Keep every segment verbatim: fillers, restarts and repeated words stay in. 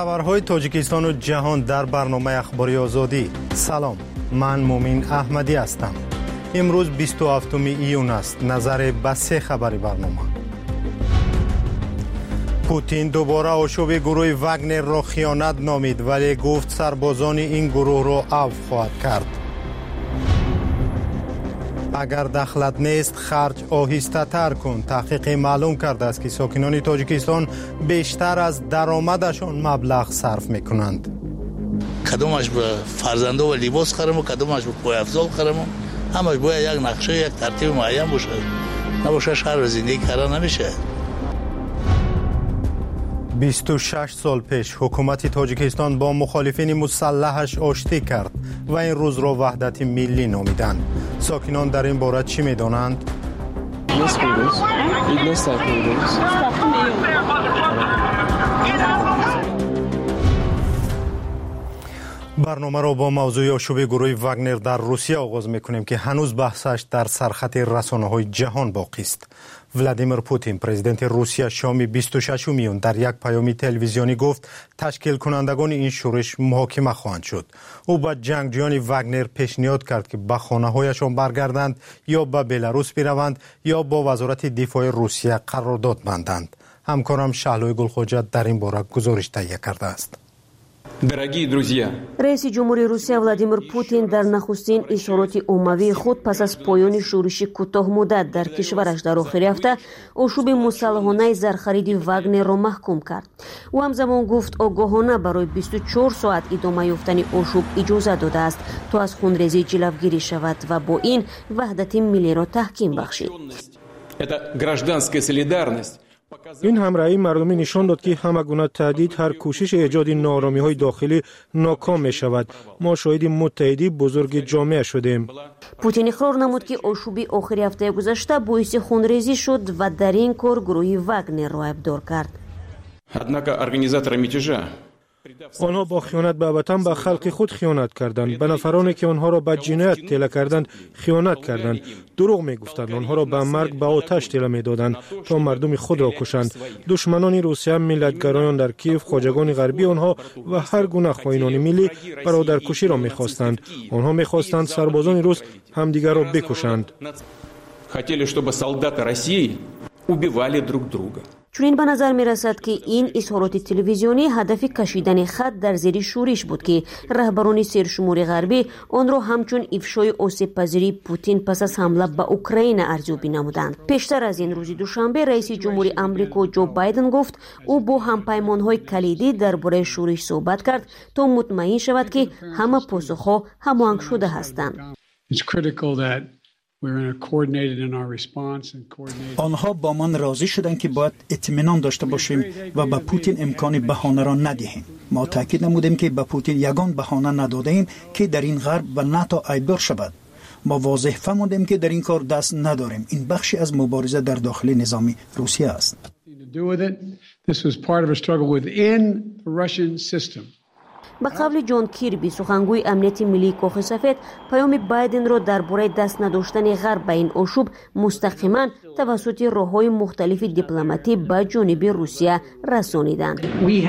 خبرهای تاجیکستان و جهان در برنامه اخباری آزادی. سلام، من مومین احمدی هستم. امروز بیست و هفتم ایون است. نظر به سه خبری برنامه. پوتین دوباره آشوب گروه واگنر را خیانت نامید، ولی گفت سربازان این گروه را عفو خواهد کرد. اگر دخلت نیست خرج آهسته تر کن. تحقیق معلوم کرده است که ساکنان تاجیکستان بیشتر از درآمدشان مبلغ صرف میکنند. کدومش به فرزنده و لباس خرم و کدومش به پای افزال خرم، همش باید یک نقشه یک ترتیب معین باشه، نباشه شهر زندگی کردن نمیشه. بیست و شش سال پیش حکومت تاجیکستان با مخالفین مسلحش آشتی کرد و این روز را وحدت ملی نامیدند. ساکنان در این باره چی می‌دانند؟ برنامه را با موضوع آشوب گروه واگنر در روسیه آغاز می‌کنیم که هنوز بحثش در سرخط رسانه‌های جهان باقی است. ولادیمیر پوتین پرزیدنت روسیه شام بیست و ششم ایون در یک پیام تلویزیونی گفت تشکیل کنندگان این شورش محاکمه خواهند شد. او به جنگجویان واگنر پیشنهاد کرد که به خانه‌هایشان برگردند یا به بلاروس بروند یا با وزارت دفاع روسیه قرارداد بندند. همکارم شهلوی گلخوجه در این باره گزارش تهیه کرده است. رئیس جمهوری روسیه ولادیمیر پوتین در نخستین اظهارات عمومی خود پس از پایان شورش کوتاه مدت در کشورش در آخر هفته آشوب مسلحانه زرخرید واگنر را محکوم کرد. او همزمان گفت آگاهانه برای بیست و چهار ساعت ادامه یافتن آشوب اجازه داده است تا از خونریزی جلوگیری شود و با این وحدت ملی را تحکیم بخشید. این همراهی مردمی نشان داد که همه گونه تهدید، هر کوشش ایجاد ناآرامی‌های داخلی ناکام می شود. ما شاهد متحدی بزرگ جامعه شدیم. پوتین اقرار نمود که آشوبی آخر هفته گذشته باعث خونریزی شد و در این کار گروه واگنر را ابدار کرد. آنها با خیانت به وطن به خلق خود خیانت کردند. به نفرانی که آنها را به جنایت تله کردند خیانت کردند. دروغ می گفتند. آنها را به مرگ به آتش تله می دادند تا مردم خود را کشند. دشمنان روسیه ملتگرایان در کیف، خواجگان غربی آنها و هر گونه خائنان ملی برادرکشی را می خواستند. آنها می خواستند سربازان روس همدیگر را بکشند. چون به نظر می رسد که این اظهارات تلویزیونی هدف کشیدن خط در زیر شورش بود که رهبران سرشمار غربی آن را همچون افشای آسیب پذیری پوتین پس از حمله به اوکراین ارزیابی نمودند. پیشتر از این روز دوشنبه رئیس جمهوری آمریکا جو بایدن گفت او با همپیمان‌های کلیدی درباره شورش صحبت کرد تا مطمئن شود که همه پاسخ‌ها هماهنگ شده هستند. آنها با من راضی شدند که باید اطمینان داشته باشیم و به پوتین امکان بهانه را ندهیم. ما تاکید نمودیم که به پوتین یگان بهانه ندادیم که در این غرب و ناتو ایبدار شود. ما واضح فهمیدیم که در این کار دست نداریم. این بخشی از مبارزه در داخل نظام روسیه است. به قول جان کیربی سخنگوی امنیت ملی کاخ سفید پیام بایدن را درباره دست نداشتن غرب به این آشوب مستقیما توسط راه‌های مختلف دیپلماتی به جانب روسیه رسانیدند.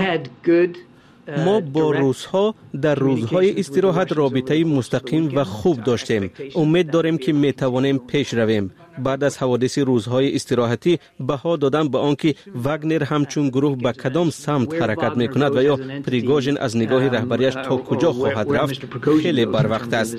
ما با روس‌ها در روزهای استراحت رابطه مستقیم و خوب داشتیم. امید داریم که می توانیم پیش رویم. بعد از حوادث روزهای استراحتی بها دادن به آنکه واگنر همچون گروه به کدام سمت حرکت می کند و یا پریگوژین از نگاه رهبریش تا کجا خواهد رفت خیلی بر وقت است.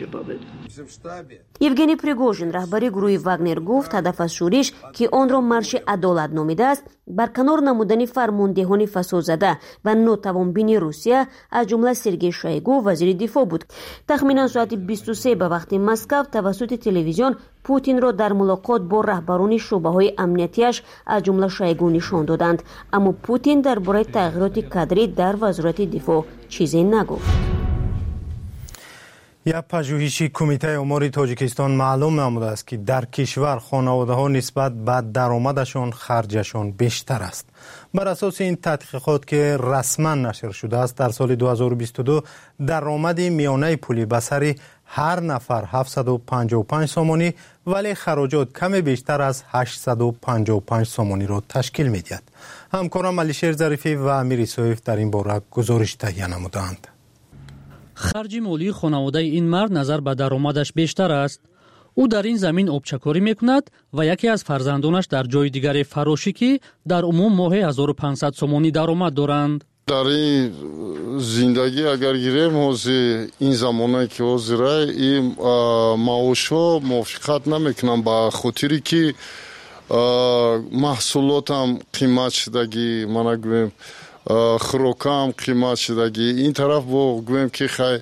یوگنی پریگوژین رهبری گروه واگنر گفت هدف از شورش که آن را مارش عدالت نامیده است برکنار نمودن فرماندهان فسادزده و ناتوانبین روسیه از جمله سرگئی شویگو وزیر دفاع بود. تخمینا ساعت بیست و سه به وقت مسکو توسط تلویزیون پوتین را در ملاقات با رهبران شعبه‌های امنیتیش از جمله شویگو نشان دادند، اما پوتین درباره تغییرات کادری در وزارت دفاع چیزی نگفت. یک پژوهشی کمیته آمار تاجیکستان معلوم نموده است که در کشور خانواده ها نسبت به درآمدشان خرجشان بیشتر است. بر اساس این تحقیقات که رسما نشر شده است، در سال دو هزار و بیست و دو درآمد میانه پولی به سر هر نفر هفتصد و پنجاه و پنج سومانی ولی خراجات کم بیشتر از هشتصد و پنجاه و پنج سومانی را تشکیل می‌دهد. همکارم علیشیر ظریفی و امیر سویف در این باره گزارش تهیه نمودند. خرج مالی خانواده این مرد نظر به درآمدش بیشتر است. او در این زمین آبچکاری میکند و یکی از فرزندانش در جای دیگر فراشی که در عموم ماهی هزار و پانصد سومانی درآمد دارند. در این زندگی اگر گیریم حوزی این زمانه که حوزیره این معاش ها موافقت نمیکنم با خاطری که محصولات هم قیمت شدگی منو گویم خوراکم قیمت شدگی این طرف با گویم که خیلی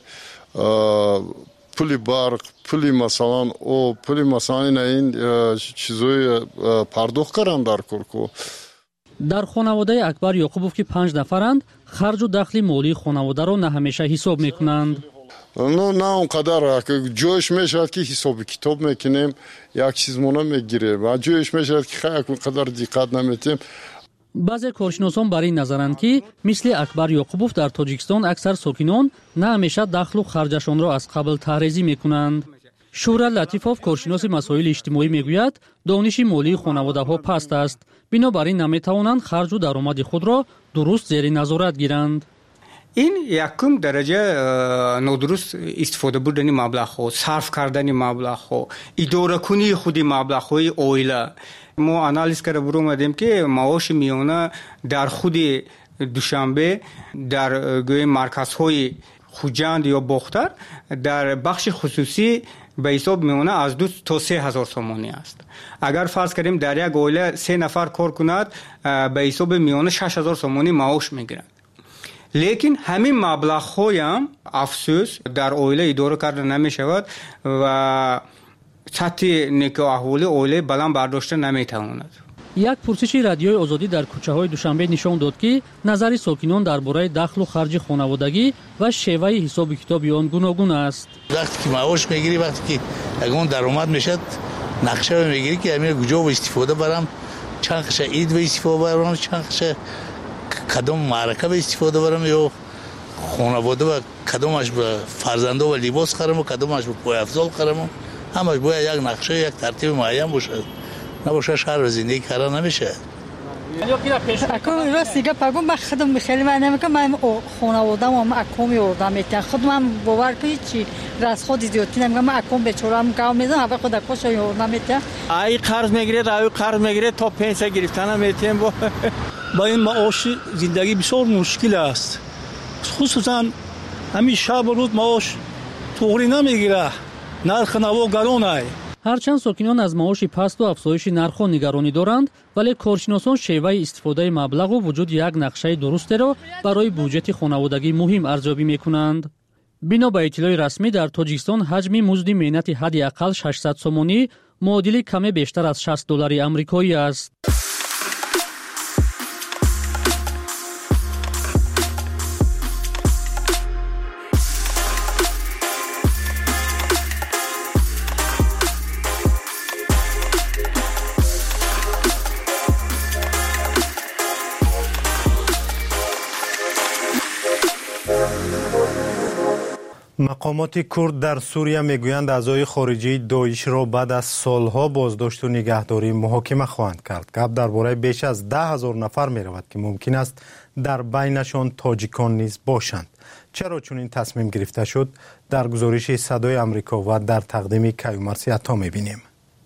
پولی برق پولی مثلا او پولی مثلا این چیزای پرداخت کردن در کورکو. در خانواده اکبر یعقوبوف که پنج نفرند، خرج و دخل مالی خانواده را نه همیشه حساب میکنند. نه نه اونقدر که جوش میشد که حساب کتاب میکنیم یک چیز مونم میگیره و جوش میشد که خیلی اونقدر دقت نمیتیم. بعضی کارشناسان بر این نظرند که مثل اکبر یعقوبوف در تاجیکستان اکثر ساکنان نه همیشه دخل و خرجشان را از قبل تحریزی میکنند. شورا لطیفوف کارشناس مسائل اجتماعی میگوید دانش مالی خانواده ها پست است، بنابراین نمیتوانند خرج و درآمد خود را درست زیر نظارت گیرند. این یکم درجه نادرست استفاده بردن مبلغ ها، صرف کردن مبلغ ها، اداره کنی خود مبلغ های اویله. ما آنالیز کرده برو مدیم که معاش میانه در خود دوشنبه در گوی مرکز های خوجند یا باختر در بخش خصوصی به حساب میمونه از دو تا سه هزار سومانی است. اگر فرض کردیم در یک عائله سه نفر کار کند به حساب میانه شش هزار سومانی معاش میگیرند. لیکن همین مبلغ های هم افسوس در عائله اداره کرده نمی شود و سطح نکو احوال عائله بلند برداشته نمی تواند. یک پرسش رادیوی آزادی در کوچه های دوشنبه نشان داد که نظر ساکنان درباره دخل و خرج خانوادگی و شیوه حساب کتاب آن گوناگون است. وقتی که معاش میگیری، وقتی که اگه درآمد میشد نقشه میگیری که همین کجا و استفاده برم، چند خشه عید و استفاده برم، چند خشه کدام معرکه به استفاده برم یا خانواده و کدامش به فرزنده و لباس خرم و کدامش به پای افضل خرم، همش باید یک نقشه یک ترتیب معین باشه، نباشه شهر و زندگی کردن نمیشه. اکو راست دیگه پگم من خودم خیلی من نمیکنم، من خانواده‌ام هم اکومی آوردم میتونم خودم باور کنید چی راست خود زیادی نمیگم، من اکوم بچورم کام میذارم اول خود اکوش آوردم میتونم. ای قرض میگیره راوی قرض میگیره تا پنسه گرفتن میتونم. با با این معاش زندگی بسیار مشکل است، خصوصا همین شب و روز معاش توری نمیگیره، نرخ نوا گرانه. هرچند ساکنان از معاش پست و افزایش نرخ نگرانی دارند، ولی کارشناسان شیوه استفاده مبلغ و وجود یک نقشه درست را برای بودجه خانوادگی مهم ارزیابی میکنند. بنا به اطلاع رسمی در تاجیکستان حجم مزد مهنت حد اقل ششصد سومانی معادل کم بیشتر از شصت دلار آمریکایی است. مقامات کرد در سوریه میگویند اعضای خارجی داعش را بعد از سالها بازداشت و نگهداری محاکمه خواهند کرد. گپ درباره بیش از ده هزار نفر می رود که ممکن است در بینشان تاجیکان نیز باشند. چرا چنین تصمیم گرفته شد؟ در گزارش صدای آمریکا و در تقدیم کیومرثی عطا میبینیم.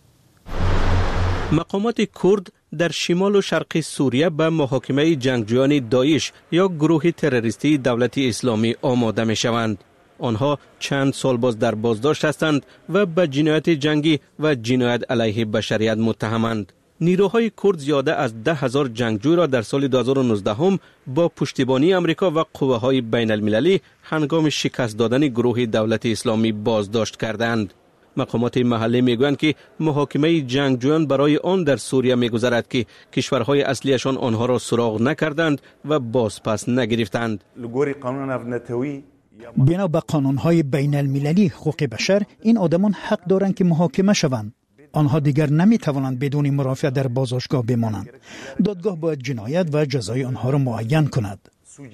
مقامات کرد در شمال و شرق سوریه به محاکمه جنگجویان داعش یا گروه تروریستی دولت اسلامی آماده می شوند. آنها چند سال باز در بازداشت هستند و به جنایت جنگی و جنایت علیه بشریت متهمند. نیروهای کرد زیاده از ده هزار جنگجوی را در سال دو هزار و نوزده هم با پشتیبانی آمریکا و قوه های بین المللی هنگام شکست دادن گروه دولت اسلامی بازداشت کردند. مقامات محلی میگویند که محاکمه جنگجویان برای آن در سوریه میگذرد که کشورهای اصلیشان آنها را سراغ نکردند و بازپس نگرفتند. لگوری قانون نفتوی بنا به قانون‌های بین المللی حقوق بشر این آدمان حق دارند که محاکمه شوند. آنها دیگر نمی توانند بدون مرافعه در بازداشتگاه بمانند. دادگاه باید جنایت و جزای آنها را معین کند.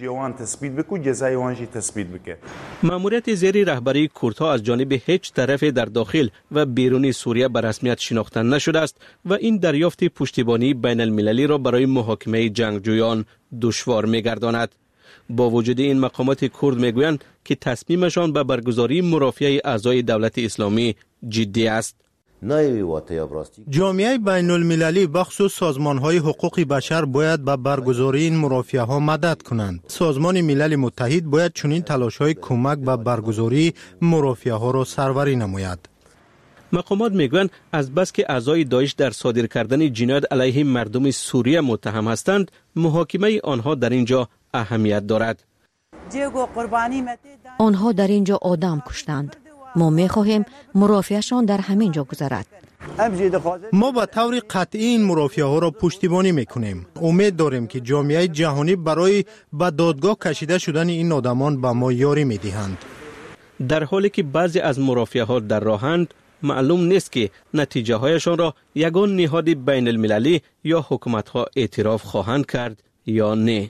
ماموریت زیر رهبری کردها از جانب هیچ طرف در داخل و بیرون سوریه به رسمیت شناخته نشده است و این دریافت پشتیبانی بین المللی را برای محاکمه جنگجویان دشوار می‌گرداند. با وجود این مقامات کرد میگویند که تصمیمشان به برگزاری مرافعه اعضای دولت اسلامی جدی است. جامعه بین المللی بخصوص سازمان های حقوق بشر باید به برگزاری این مرافعه ها مدد کنند. سازمان ملل متحد باید چنین تلاش های کمک به برگزاری مرافعه ها را سروری نماید. مقامات میگویند از بس که اعضای داعش در صادر کردن جنایت علیه مردم سوریه متهم هستند، محاکمه آنها در اینجا اهمیت دارد. آنها در اینجا آدم کشتند. ما می‌خواهیم مرافعه‌شان در همین جا گذرد. ما با طور قطعی این مرافعه ها را پشتیبانی میکنیم. امید داریم که جامعه جهانی برای به دادگاه کشیده شدن این آدمان به ما یاری میدهند. در حالی که بعضی از مرافعه ها در راهند، معلوم نیست که نتیجه هایشان را یگان نهاد بین المللی یا حکومت ها اعتراف خواهند کرد یا نه.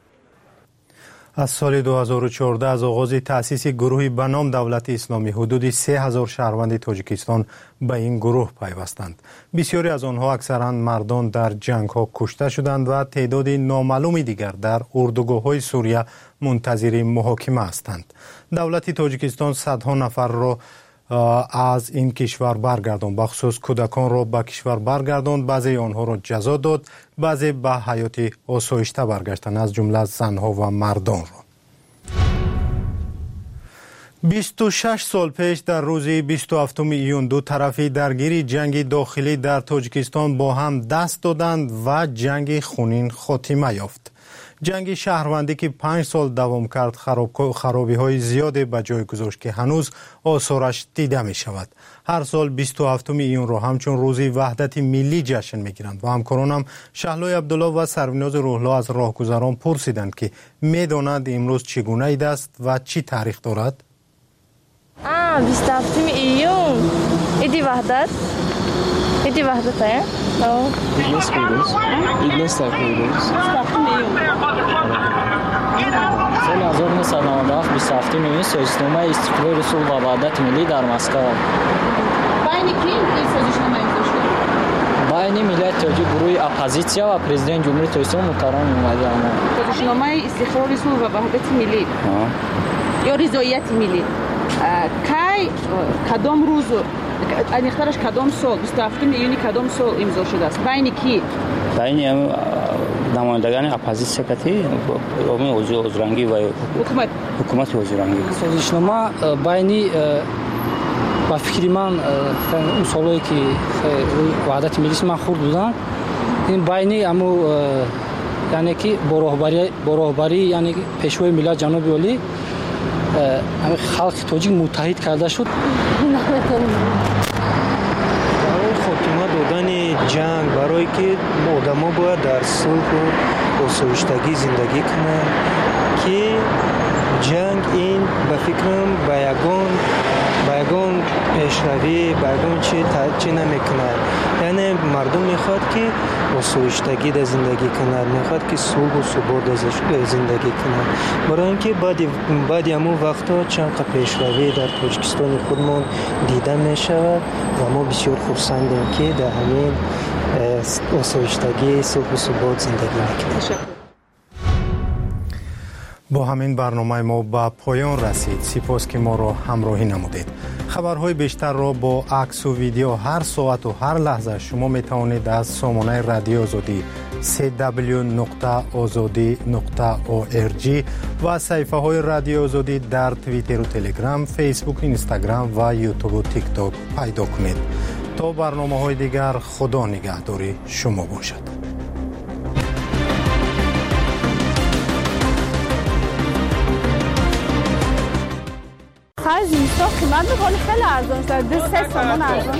از سال دو هزار و چهارده از آغاز تأسیس گروهی به نام دولت اسلامی حدود سه هزار شهروند تاجیکستان به این گروه پیوستند. بسیاری از آنها اکثرا مردان در جنگ ها کشته شدند و تعداد نامعلومی دیگر در اردوگاه های سوریه منتظر محاکمه هستند. دولت تاجیکستان صدها نفر را از این کشور برگرداند، بخصوص کودکان را به کشور برگرداند، بعضی آنها را جزا داد، بعضی به حیات آسایشته برگشتند، از جمله زنها و مردان را. بیست و شش سال پیش در روز بیست و هفتم ایون دو طرفی درگیری جنگ داخلی در تاجیکستان با هم دست دادند و جنگ خونین خاتمه یافت. جنگ شهروندی که پنج سال دوام کرد خراب خرابی های زیادی به جای گذاشت که هنوز آثارش دیده می شود. هر سال بیست و هفتم ایون را همچون روزی وحدت ملی جشن می گیرند و همکارانم شهلای عبدالله و سروناز روح‌الله از راهگذران پرسیدند که می دانند امروز چگونه اید است و چی تاریخ دارد؟ آه بیست و هفتم ایون ایدی وحدت ایدی وحدت های؟ آه ایدنس بیروز ایدنس در بیروز سال هزار و نهصد و نود و هفت بیست و هفتم ایون سازشنامه استقلال رسول و وحدت ملی در مسکو. بین کی این سازشنامه امضا شد؟ بین ملت تاجیک، گروه اپوزیسیون و پرزیدنت جمهوری تاجیکستان مکرم اومده. سازشنامه استقلال رسول و وحدت ملی یا رضایت ملی کی کدام روز انیخترش کدام سال بیست و هفتم ایونی کدام سال امضا شده است؟ بین کی؟ بین نمایندگان اپوزیسیون کتی اومی وزیرانگی و حکومت حکومت وزیرانگی. سازشنامه بین با فکری من اون سالایی که وحدت ملی من خورد بودم این بین امو یعنی که با راهبری با راهبری یعنی پیشوای ملت جناب ولی همه خلق تاجیک متحد کرده شد. برای خاتمه دادن جنگ، برای که آدم‌ها باید در صلح و آسایشتگی زندگی کنند که جنگ این به فکرم به یگان به یگان پیشروی به یگان چی چی نمیکنه. یعنی مردم میخواد که آسایشتگی در زندگی کنند، میخواد که صلح و ثبات در زندگی کنند. برای اینکه بعد بعد همون وقتا چند تا پیشروی در تاجیکستان خودمون دیده میشود و ما بسیار خرسندیم که در همین آسایشتگی صلح و ثبات زندگی میکنیم. با همین برنامه ما به پایان رسید. سپاس که ما را همراهی نمودید. خبرهای بیشتر را با عکس و ویدیو هر ساعت و هر لحظه شما می توانید از سامانه رادیو آزادی سی دبلیو نقطه آزادی نقطه او ار جی و صفحه های رادیو آزادی در توییتر و تلگرام، فیسبوک، اینستاگرام و یوتیوب و تیک تاک پیدا کنید. تا برنامه های دیگر، خدا نگهداری شما باشد. خزی بیست تا قیمت میکنه خیلی ارزان شده سه سامان ارزان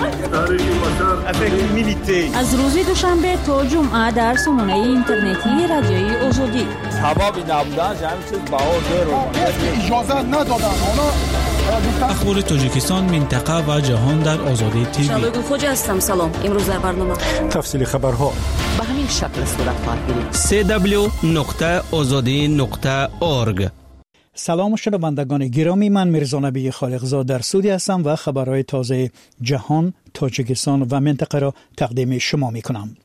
شده. از روز دوشنبه تا جمعه در سامانه اینترنتی رادیوی آزادی سبب نبودن همین چیز بهار داره اجازه ندادن اونا. اخبار تاجیکستان، منطقه و جهان در آزادی تیوی. شباب خوش هستم. سلام. امروز در برنامه تفصیل خبرها به همین شکل صورت خواهد گرفت. سه دبلیو نقطه آزادی نقطه اورگ. سلام شنوندگان گرامی، من میرزا نبی خالقزاد در استودیو هستم و خبرهای تازه جهان، تاجیکستان و منطقه را تقدیم شما میکنم.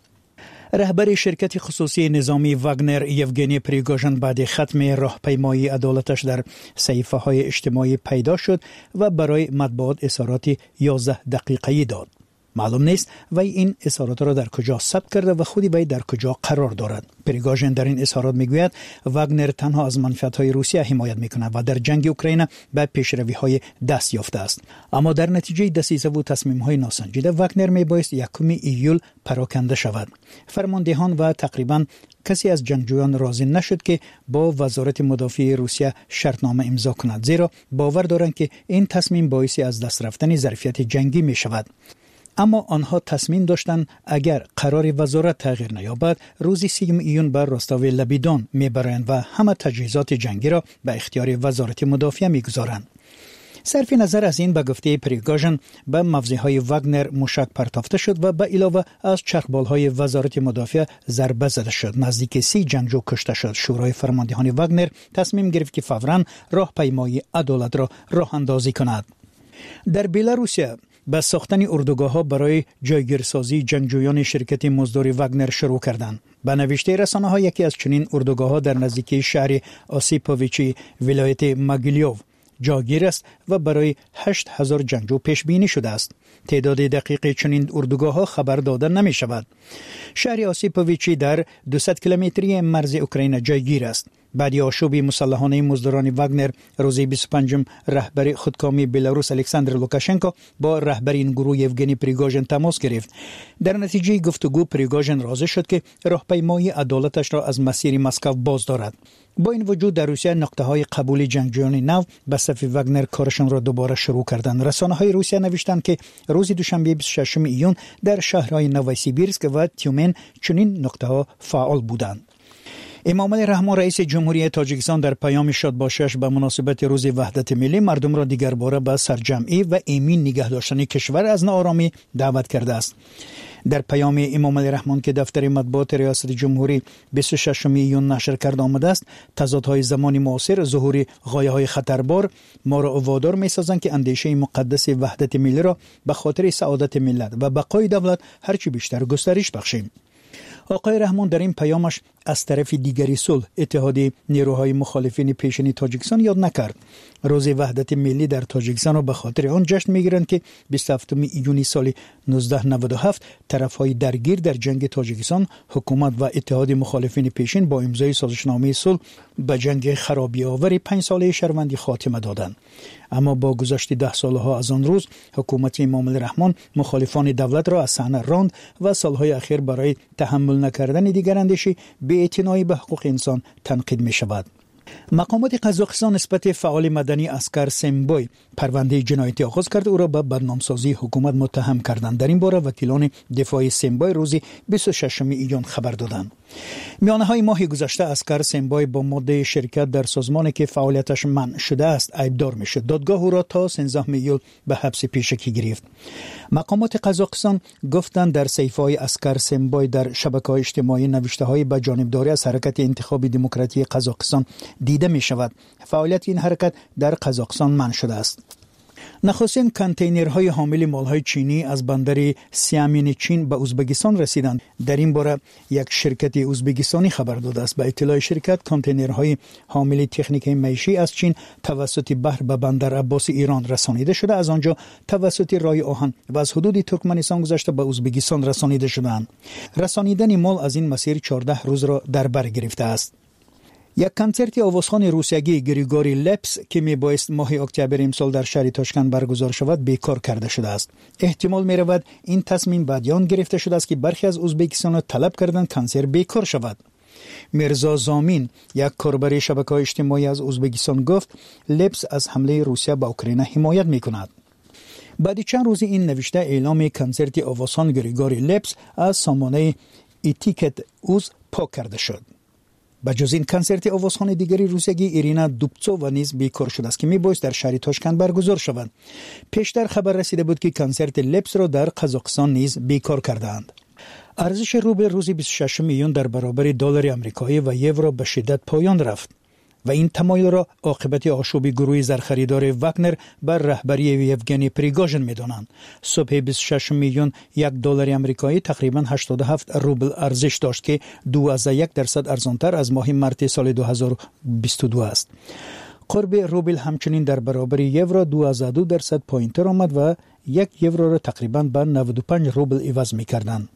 رهبر شرکت خصوصی نظامی واگنر یوگنی پریگوژن بعد ختم راهپیمایی عدالتش در صحیفه های اجتماعی پیدا شد و برای مطبوعات اظهارات یازده دقیقه‌ای داد. معلوم نیست وی این اظهارات را در کجا ثبت کرده و خودی وی در کجا قرار دارد. پریگوژن در این اظهارات میگوید واگنر تنها از منفعت‌های روسیه حمایت میکند و در جنگ اوکراین به پیشروی‌های دست یافته است. اما در نتیجه دسیسه و تصمیم‌های ناسنجیده واگنر میبایست یکم ایول پراکنده شود. فرماندهان و تقریباً کسی از جنگجویان راضی نشد که با وزارت مدافع روسیه شرطنامه امضا کند، زیرا باور دارند که این تصمیم باعث از دست رفتن ظرفیت جنگی میشود. اما آنها تصمیم داشتند اگر قرار وزارت تغییر نیابد روز سیوم ایون بر راستاو لبیدان میبرند و همه تجهیزات جنگی را به اختیار وزارت مدافع میگذارند. صرف نظر از این به گفته پریگوژن به مفزهای واگنر موشک پرتافته شد و به علاوه از چرخبالهای وزارت مدافع ضربه زده شد. نزدیک سی جنگجو کشته شد. شورای فرماندهان واگنر تصمیم گرفت که فوراً راهپیمایی عدالت را راه اندازی کند. در بلاروسیه به ساختن اردوگاه‌ها برای جایگیرسازی جنگجویان شرکت مزدور واگنر شروع کردند. به نوشته رسانه‌ها یکی از چنین اردوگاه‌ها در نزدیکی شهر آسیپوویچی ولایت ماگیلیوف جاگیر است و برای هشت هزار جنگجو پیش بینی شده است. تعداد دقیق چنین اردوگاه‌ها خبر داده نمی شود. شهر آسیپوویچی در دویست کیلومتری مرز اوکراین جایگیر است. بعد آشوب مسلحانه مزدوران واگنر روز بیست و پنجم رهبر خودکامی بلاروس الکساندر لوکاشنکو با رهبر این گروه یوگنی پریگوژن تماس گرفت. در نتیجه گفتگو پریگوژن راضی شد که راهپیمایی عدالتش را از مسیر مسکو باز دارد. با این وجود در روسیه نقطه‌های قبول جنگجویان نو به صف واگنر کارشان را دوباره شروع کردند. رسانه‌های روسیه نوشتند که روز دوشنبه بیست و ششم ایون در شهرهای نووسیبیرسک و تیومن چنین نقطه‌ها فعال بودند. امام علی رحمان رئیس جمهوری تاجیکستان در پیام شادباشی‌اش به مناسبت روز وحدت ملی مردم را دیگر باره به سرجمعی و ایمن نگه داشتن کشور از ناآرامی دعوت کرده است. در پیام امام علی رحمان که دفتر مطبوعات ریاست جمهوری بیست و ششم ایون نشر کرده آمده است، تضادهای زمان معاصر ظهور غایه‌های خطربار ما را وادار می‌سازند که اندیشه مقدس وحدت ملی را به خاطر سعادت ملت و بقای دولت هرچی بیشتر گسترش بخشیم. آقای رحمان در این پیامش از طرف دیگری صلح اتحاد نیروهای مخالفین پیشین تاجیکستان یاد نکرد. روز وحدت ملی در تاجیکستان را به خاطر آن جشن میگیرند که بیست و هفتم ایونی سال نوزده نود و هفت طرفهای درگیر در جنگ تاجیکستان حکومت و اتحاد مخالفین پیشین با امضای سازشنامه صلح به جنگ خرابی آور پنج ساله شهروندی خاتمه دادند. اما با گذشت ده سالها از آن روز حکومت امام علی رحمان مخالفان دولت را از صحنه راند و سالهای اخیر برای تحمل نکردن دیگراندیشی بی‌اعتنایی به حقوق انسان تنقید می شود. مقامات قزاقستان نسبت فعال مدنی اسکر سمبوی پرونده جنایتی آغاز کرد، او را به بدنامسازی حکومت متهم کردند. در این باره وکیلان دفاعی سمبوی روز بیست و ششم ایون خبر دادند. میانه های ماه گذشته اسکر سمبوی با ماده شرکت در سازمانی که فعالیتش منع شده است عیبدار میشد. دادگاه او را تا سیزده ایول به حبس پیشگی گرفت. مقامات قزاقستان گفتند در صحیفه‌های اسکر سمبوی در شبکه‌های اجتماعی نوشته‌های به جانبداری از حرکت انتخابی دموکراتیک قزاقستان دیده می شود. فعالیت این حرکت در قزاقستان منع شده است. نخستین کانتینرهای حامل مالهای چینی از بندر سیامین چین به ازبکستان رسیدند. در این باره یک شرکت ازبکستانی خبر داده است. به اطلاع شرکت کانتینرهای حامل تکنیک معیشتی از چین توسط بحر به بندر عباس ایران رسانیده شده، از آنجا توسط راه آهن و از حدود ترکمنستان گذشته به ازبکستان رسانیده شدند. رسانیدن مال از این مسیر چهارده روز را در بر گرفته است. یک کنسرت آوازخوان روسیایی گریگوری لپس که میبایست ماه اکتبر امسال در شهر تاشکند برگزار شود بیکار کرده شده است. احتمال می رود این تصمیم بعد آن گرفته شده است که برخی از ازبکستان طلب کردند کنسرت بیکار شود. میرزا زامین یک کاربر شبکه‌های اجتماعی از ازبکستان گفت لپس از حمله روسیه به اوکراین حمایت می‌کند. بعد چند روز این نوشته اعلام کنسرت آوازخوان گریگوری لپس از سامانه ایتیکت اوز پاک کرده شد. بجز این کنسرت آوازخوان دیگری روسیایی ایرینا دوبتسووا نیز بیکار شده است که میبایست در شهر تاشکند برگزار شود. پیشتر خبر رسیده بود که کنسرت لپس را در قزاقستان نیز بیکار کردند. ارزش روبل روز بیست و ششم میلیون در برابر دلار آمریکایی و یورو به شدت پایان رفت و این تمایل را عاقبت آشوب گروه زرخریدار واگنر بر رهبری یوگنی پریگوژین می‌دانند. صبح بیست و شش میلیون یک دلار آمریکایی تقریباً هشتاد و هفت روبل ارزش داشت که دو از یک درصد ارزانتر از ماه مارس سال دو هزار و بیست و دو است. قرب روبل همچنین در برابر یورو دو از دو درصد پایین‌تر آمد و یک یورو را تقریباً به نود و پنج روبل عوض می‌کردند.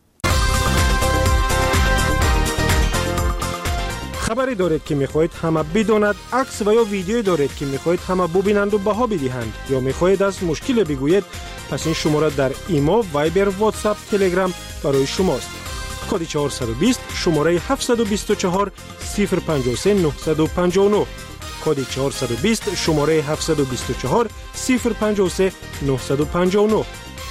خبری دارید که میخواهید همه بداند، عکس و یا ویدیویی دارید که میخواهید همه ببینند و بها بدهند یا میخواهید از مشکل بگویید، پس این شماره در ایما، وایبر، واتساپ، تلگرام برای شماست. کد چهارصد و بیست شماره هفتصد و بیست و چهار صفر پنجاه و سه نهصد و پنجاه و نه. کد چهارصد و بیست شماره هفتصد و بیست و چهار صفر پنجاه و سه نهصد و پنجاه و نه.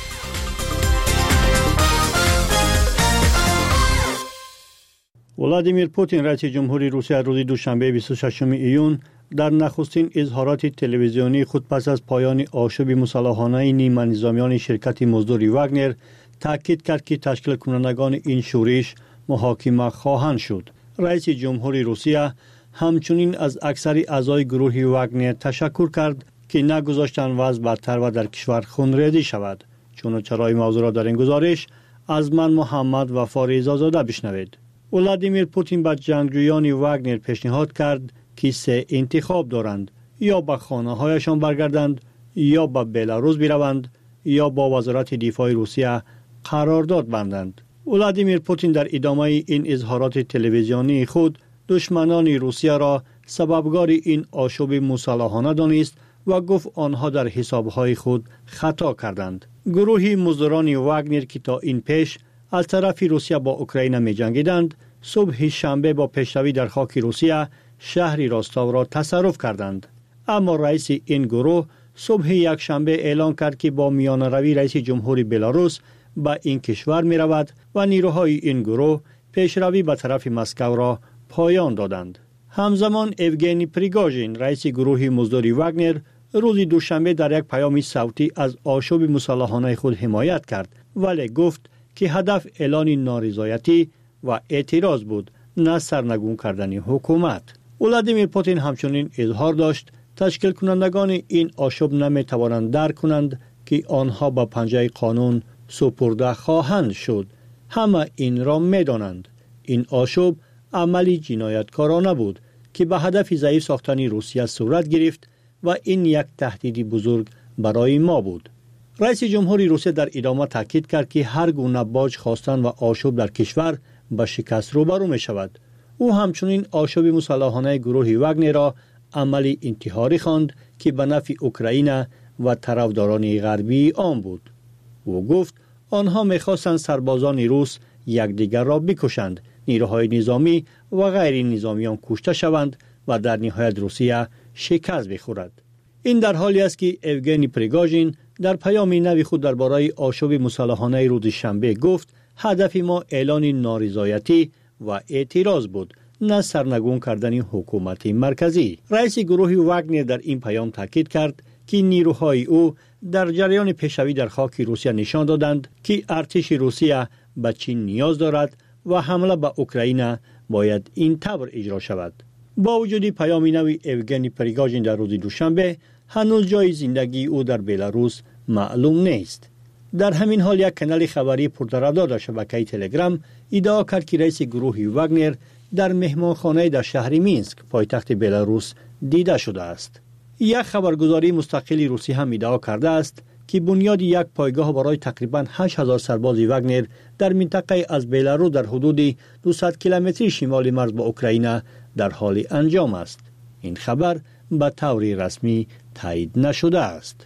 ولادیمیر پوتین رئیس جمهوری روسیه روز دوشنبه بیست و ششم ایون در نخستین اظهارات تلویزیونی خود پس از پایان آشوب مسلحانه نیمه نظامیان شرکت مزدور واگنر تاکید کرد که تشکیل کنندگان این شورش محاکمه خواهند شد. رئیس جمهوری روسیه همچنین از اکثر اعضای گروه واگنر تشکر کرد که نگذاشتند وضع بدتر و در کشور خونریزی شود. چنانچه موضوع را در این گزارش از من محمد وفا رضازاده بشنوید. ولادیمیر پوتین به جنگجویان واگنر پیشنهاد کرد که سه انتخاب دارند: یا به خانه هایشان برگردند، یا به بلاروس بروند، یا با وزارت دفاع روسیه قرارداد بندند. ولادیمیر پوتین در ادامه این اظهارات تلویزیونی خود دشمنان روسیه را سببگار این آشوب مسلحانه دانست و گفت آنها در حسابهای خود خطا کردند. گروه مزدوران واگنر که تا این پیش از طرف روسیه با اوکراین می جنگیدند، صبح شنبه با پیشروی در خاک روسیه شهر راستاو را تصرف کردند. اما رئیس این گروه صبح یک شنبه اعلان کرد که با میان روی رئیس جمهوری بلاروس به این کشور می رود و نیروهای این گروه پیشروی به طرف مسکو را پایان دادند. همزمان یوگنی پریگوژین رئیس گروه مزدور واگنر روز دوشنبه در یک پیام صوتی از آشوب مسلحانه خود حمایت کرد، ولی گفت که هدف اعلان نارضایتی و اعتراض بود، نه سرنگون کردن حکومت. ولادیمیر پوتین همچنین اظهار داشت تشکیل کنندگان این آشوب نمی توانند درک کنند که آنها با پنجه قانون سپرده خواهند شد. همه این را می دانند. این آشوب عملی جنایتکارانه بود که به هدف ضعیف ساختن روسیه صورت گرفت و این یک تهدید بزرگ برای ما بود. رئیس جمهوری روسیه در ادامه تاکید کرد که هر گونه باج خواستن و آشوب در کشور با شکست روبرو می شود. او همچنین آشوب مسلحانه گروه واگنر را عملی انتحاری خواند که به نفع اوکراین و طرفداران غربی آن بود. او گفت آنها می خواستند سربازان روس یکدیگر را بکشند، نیروهای نظامی و غیر نظامیان کشته شوند و در نهایت روسیه شکست بخورد. این در حالی است که یوگنی پریگوژین در پیام نوی خود درباره آشوب مسلحانه روز شنبه گفت هدف ما اعلان نارضایتی و اعتراض بود، نه سرنگون کردن حکومت مرکزی. رئیس گروه واگنر در این پیام تاکید کرد که نیروهای او در جریان پیشروی در خاک روسیه نشان دادند که ارتش روسیه به چین نیاز دارد و حمله به اوکراین باید این طور اجرا شود. با وجود پیام نوی یوگنی پریگوژین در روز دوشنبه، هنوز جای زندگی او در بلاروس معلوم نیست. در همین حال یک کانال خبری پرطرفدار در شبکه تلگرام ادعا کرد که رئیس گروه واگنر در مهمانخانه در شهر مینسک پایتخت بلاروس دیده شده است. یک خبرگزاری مستقلی روسی هم ادعا کرده است که بنیاد یک پایگاه برای تقریباً هشت هزار سرباز واگنر در منطقه از بلاروس در حدود دویست کیلومتری شمال مرز با اوکراین در حال انجام است. این خبر به طور رسمی تایید نشده است.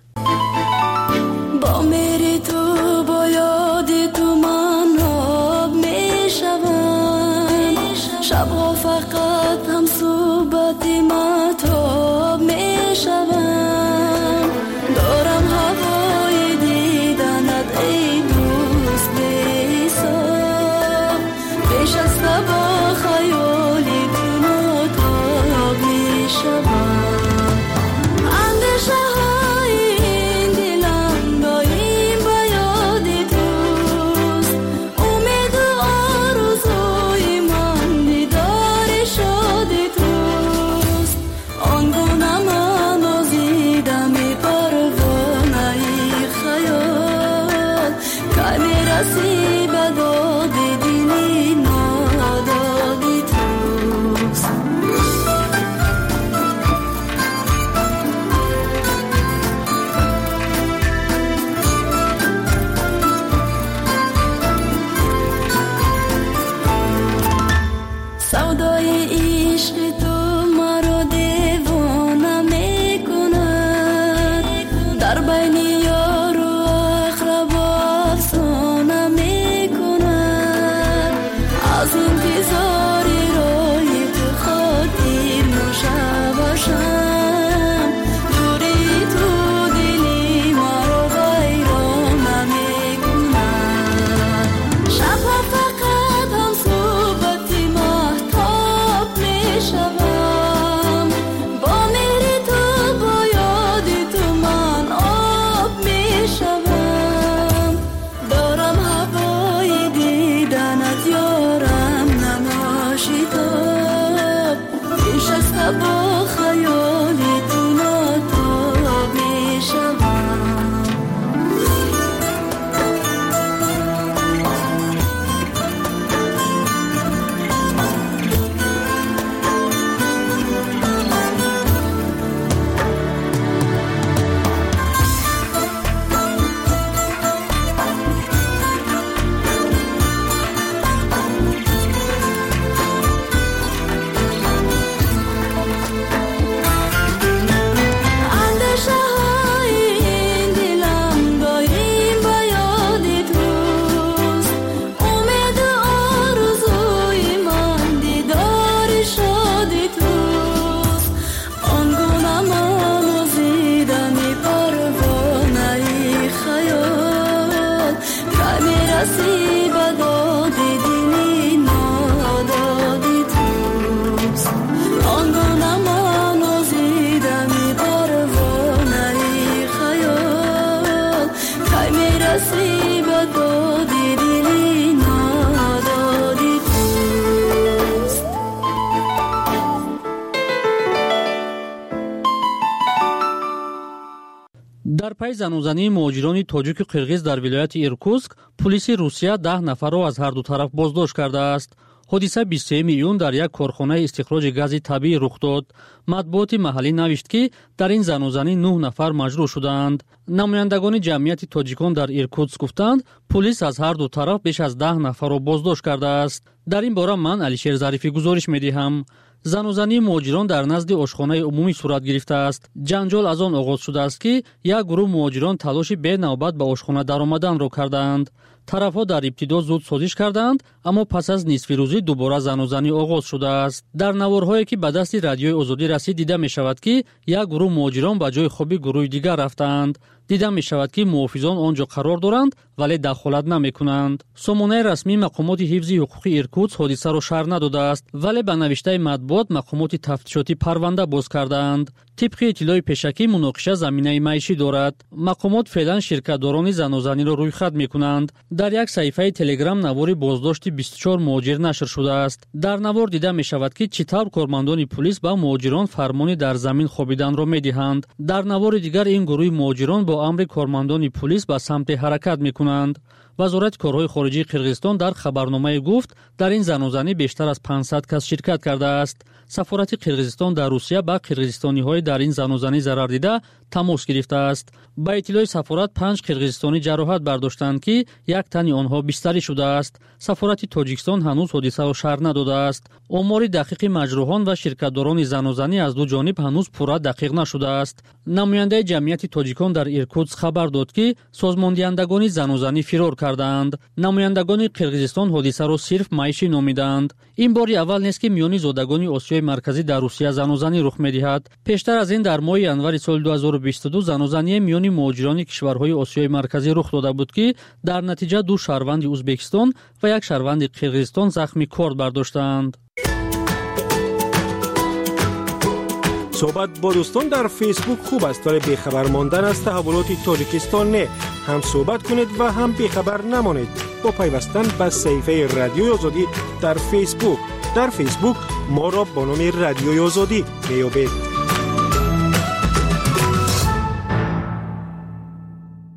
با میری تو با یاد تو من آب می شوم، شب дар пай занозании муҳоҷирони тоҷику қирғиз дар вилояти Иркутск, пулиси Русия даҳ нафарро аз ҳарду тараф боздошт кардааст. ҳодиса бисту сеюми июн дар як корхонаи истихроҷи гази табиӣ рух дод. матбуоти маҳаллӣ навишт, ки дар ин занозанӣ нӯҳ нафар маҷрӯҳ шуданд. намояндагони ҷамъияти тоҷикон дар Иркутск гуфтанд, пулис аз ҳарду тараф беш аз даҳ нафарро боздошт кардааст. дар ин бора ман Алишер Зарифӣ гузориш медиҳам. занозании муҳоҷирон дар назди ошхонаи умумӣ сурат гирифтааст. ҷанҷол аз он оғоз шудааст, ки як гурӯҳ муҳоҷирон талоши бенавбат ба ошхона даромаданро карданд. тарафҳо дар ибтидо зуд созиш карданд, аммо пас аз нисфи рӯзӣ дубора занозанӣ оғоз шудааст. дар наворҳое ки ба дасти радиои озодӣ расид, дида мешавад, ки як гурӯҳ муҳоҷирон ба ҷои хоби гурӯҳи дигар рафтанд. дида мешавад, ки муҳофизон он ҷо қарор доранд, вале дахолат намекунанд. сомонаи расмии мақомоти ҳифзи ҳуқуқи Иркутск ҳодисаро шарҳ надодааст, вале ба навиштаи матбуот мақомоти тафтишотӣ парванда боз кардаанд. тибқи иттилои пешакӣ муноқиша заминаи маишӣ дорад. мақомот феълан ширкатдорони занозаниро рӯйхат мекунанд. дар як саҳифаи телеграм навори боздошти бисту чор муҳоҷир нашр шудааст. дар навор дида мешавад, ки чӣ тавр кормандони пулис ба муҳоҷирон фармони дар замин хобиданро медиҳанд. дар навори дигар ин гурӯҳи муҳоҷирон бо амри кормандони пулис ба самте ҳаракат мекунанд. вазорати корҳои хориҷии Қирғизистон дар хабарномае гуфт, дар ин занозанӣ бештар аз панҷсад кас ширкат кардааст. сафорати Қирғизистон дар Русия ба қирғизистониҳои дар ин занозанӣ зарар дида тамос гирифтааст. ба иттилои сафорат панҷ қирғизистонӣ ҷароҳат бардоштанд, ки як тани онҳо бистарӣ шудааст. сафорати Тоҷикистон ҳанӯз ҳодисаро шарҳ надодааст. омори дақиқи маҷрӯҳон ва ширкатдорони занозанӣ аз ду ҷониб ҳанӯз пурра дақиқ нашудааст. намояндаи ҷамъияти тоҷикон дар Иркутск хабар дод, ки созмондиҳандагони занозанӣ фирор карданд. намояндагони Қирғизистон ҳодисаро сирф маишӣ номиданд. ин бори аввал нест, ки миёни зодагони Осиёи марказӣ дар Русия занозанӣ рух медиҳад. пештар аз ин дар моҳи январи соли ду ҳазору бисту ду занозании миёни муҳоҷирони кишварҳои Осиёи марказӣ рух дода буд, ки дар натиҷа ду шаҳрванди Узбекистон ва як шаҳрванди Қирғизистон захми корд бардоштанд. صحبت با دوستان در فیسبوک خوب است، ولی بیخبر ماندن از تحولات تاجیکستان نه. هم صحبت کنید و هم بیخبر نمانید با پیوستن به صفحه رادیوی آزادی در فیسبوک. در فیسبوک ما را با نام رادیوی آزادی میابید.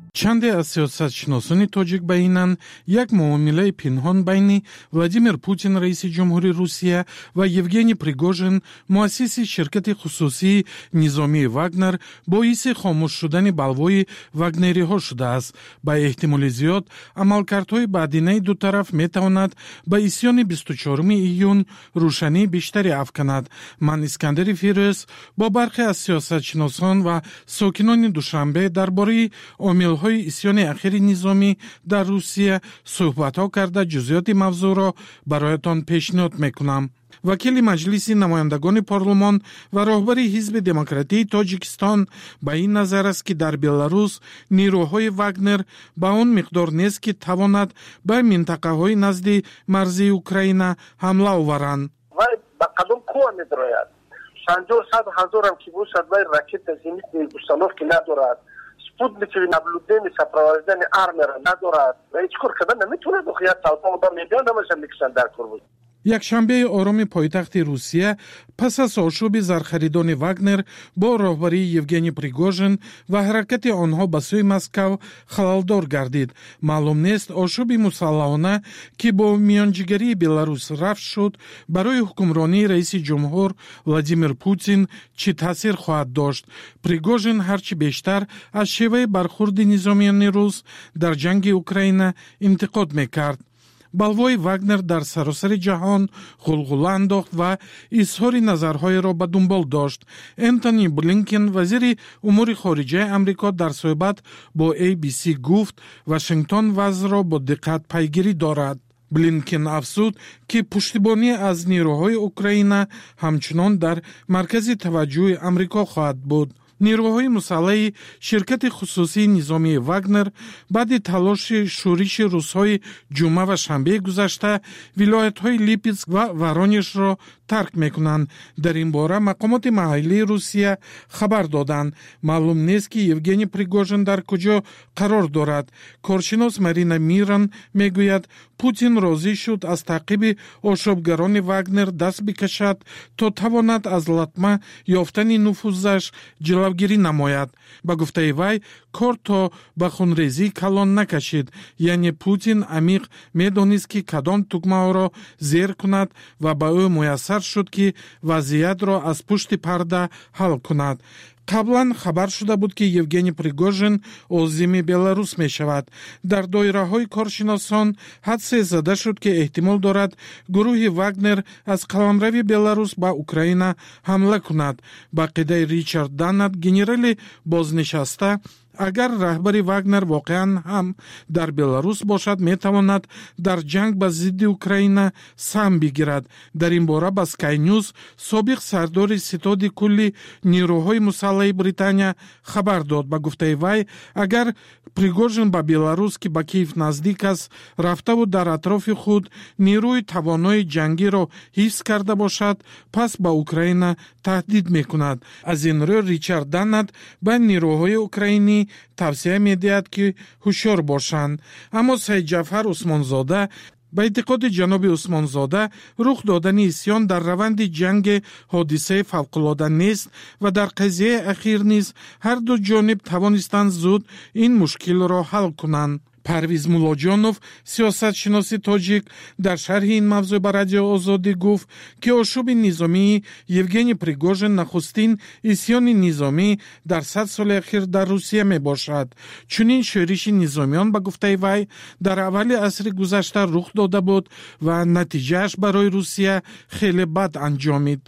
чанде аз сиёсатшиносони тоҷик баинанд як муомилаи пинҳон байни Владимир Путин раиси ҷумҳури Русия ва Евгений Пригожин муассиси ширкати хусусии низомии Вагнер боиси хомӯш шудани балвои вагнериҳо шудааст. Ба эҳтимоли зиёд амалкардҳои баъдинаи ду тараф метавонад ба исьёни бисту чорум июн рӯшании бештаре афканад. Ман Искандари Фирӯз бо бархе аз сиёсатшиносон ва сокинони Душанбе дар бораи омилҳои исьёни ахири низомӣ дар Русия суҳбатҳо карда ҷузъиёти мавзӯъро бароятон пешниҳод мекунам. вакили маҷлиси намояндагони парлумон ва роҳбари ҳизби демократии Тоҷикистон ба ин назар аст, ки дар Беларус нирӯҳои Вагнер ба он миқдор нест, ки тавонад ба минтақаҳои назди марзии Украина ҳамла оваранд. вай ба қадом кӯва медрояд. панҷоҳ сад ҳазорам ки бошад, вай ракета зенитни установки надорад, спутникови наблюдени сопровождани армияро надорад ва ҳеҷ кор карда наметавонад. охият савдо ба медиа намаша мекишанд дар курбуд. якшанбеи ороми пойтахти Русия пас аз ошӯби зархаридони Вагнер бо роҳбарии Евгений Пригожин ва ҳаракати онҳо ба сӯи Москав халалдор гардид. Маълум нест ошӯби мусаллаҳона, ки бо миёнҷигарии Беларус рафт шуд, барои ҳукмронии раиси ҷумҳур Владимир Путин чӣ таъсир хоҳад дошт. Пригожин ҳарчи бештар аз шеваи бархурди низомиёни рус дар ҷанги Украина интиқод мекард. балвои Вагнер дар саросари ҷаҳон ғулғула андохт ва изҳори назарҳоеро ба дунбол дошт. Энтони Блинкен, вазири умури хориҷаи Амрико, дар суҳбат бо эй би си гуфт, Вашингтон вазъро бо диққат пайгирӣ дорад. Блинкен афзуд, ки пуштибонӣ аз нирӯҳои Украина ҳамчунон дар маркази таваҷҷӯҳи Амрико хоҳад буд. нирӯҳои мусаллаҳи ширкати хусусии низомии Вагнер баъди талоши шӯриши рӯзҳои ҷумъа ва шанбеи гузашта вилоятҳои Липецк ва Воронежро тарк мекунанд. дар ин бора мақомоти маҳаллии Русия хабар доданд. маълум нест, ки Евгений Пригожин дар куҷо қарор дорад. коршинос Марина Мирон мегӯяд, Путин розӣ шуд аз таъқиби ошобгарони Вагнер даст бикашад, то тавонад аз латма ёфтани нуфузаш ҷилавгирӣ намояд. ба гуфтаи вай, кор то ба хунрезӣ калон накашид, яъне Путин амиқ медонист, ки кадом тугмаҳоро зер кунад ва ба ӯ муяссар шуд, ки вазъиятро аз пушти парда ҳал кунад. қаблан хабар шуда буд, ки Евгений Пригожин озими Беларус мешавад. дар доираҳои коршиносон ҳадсе зада шуд, ки эҳтимол дорад гурӯҳи Вагнер аз қаламрави Беларус ба Украина ҳамла кунад. ба қидаи Ричард Даннат, генерали бознишаста, агар раҳбари Вагнер воқеан ҳам дар Беларус бошад, метавонад дар ҷанг ба зидди Украина саҳм бигирад. дар ин бора ба Sky News собиқ сардори ситоди кулли нирӯҳои мусаллаҳи Британия хабар дод. ба гуфтаи вай, агар Пригожин ба Беларус, ки ба Киев наздик аст, рафтаву дар атрофи худ нирӯи тавонои ҷангиро ҳифз карда бошад, пас ба Украина таҳдид мекунад. аз ин рӯ Ричард Даннат ба нирӯҳои украинӣ тавсия медиҳад, ки ҳушёр бошанд. аммо Саид Ҷафар Усмонзода ба эътиқоди ҷаноби Усмонзода, рух додани исьён дар раванди ҷанге ҳодисаи фавқулода нест ва дар қазияи ахир низ ҳар ду ҷониб тавонистанд зуд ин мушкилро ҳал кунанд. Парвиз Муллоҷонов, сиёсатшиноси тоҷик, дар шарҳи ин мавзӯъ ба Радио Озодӣ гуфт, ки ошӯби низомии Евгений Пригожин нахустин исьёни низомӣ дар сад соли ахир дар Русия мебошад. чунин шӯриши низомиён, ба гуфтаи вай, дар аввали асри гузашта рух дода буд ва натиҷааш барои Русия хеле бад анҷомид.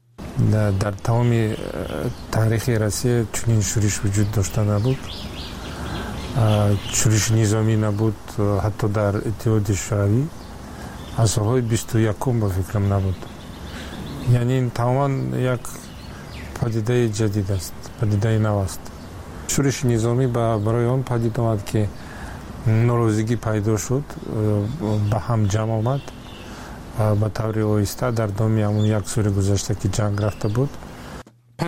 дар тамоми таърихи Россия чунин шӯриш вуҷуд дошта набуд. шӯриши низомӣ набуд, ҳатто дар иттиҳоди шӯравӣ аз солҳои бисту якум ба фикрам набуд. яъне тамоман як падидаи ҷадид аст, падидаи нав аст. шӯриши низомӣ барои он падид омад, ки норозигӣ пайдо шуд, ба ҳам ҷамъ омад ба таври оҳиста дар доми ҳамун як соли гузашта, ки ҷанг рафта буд.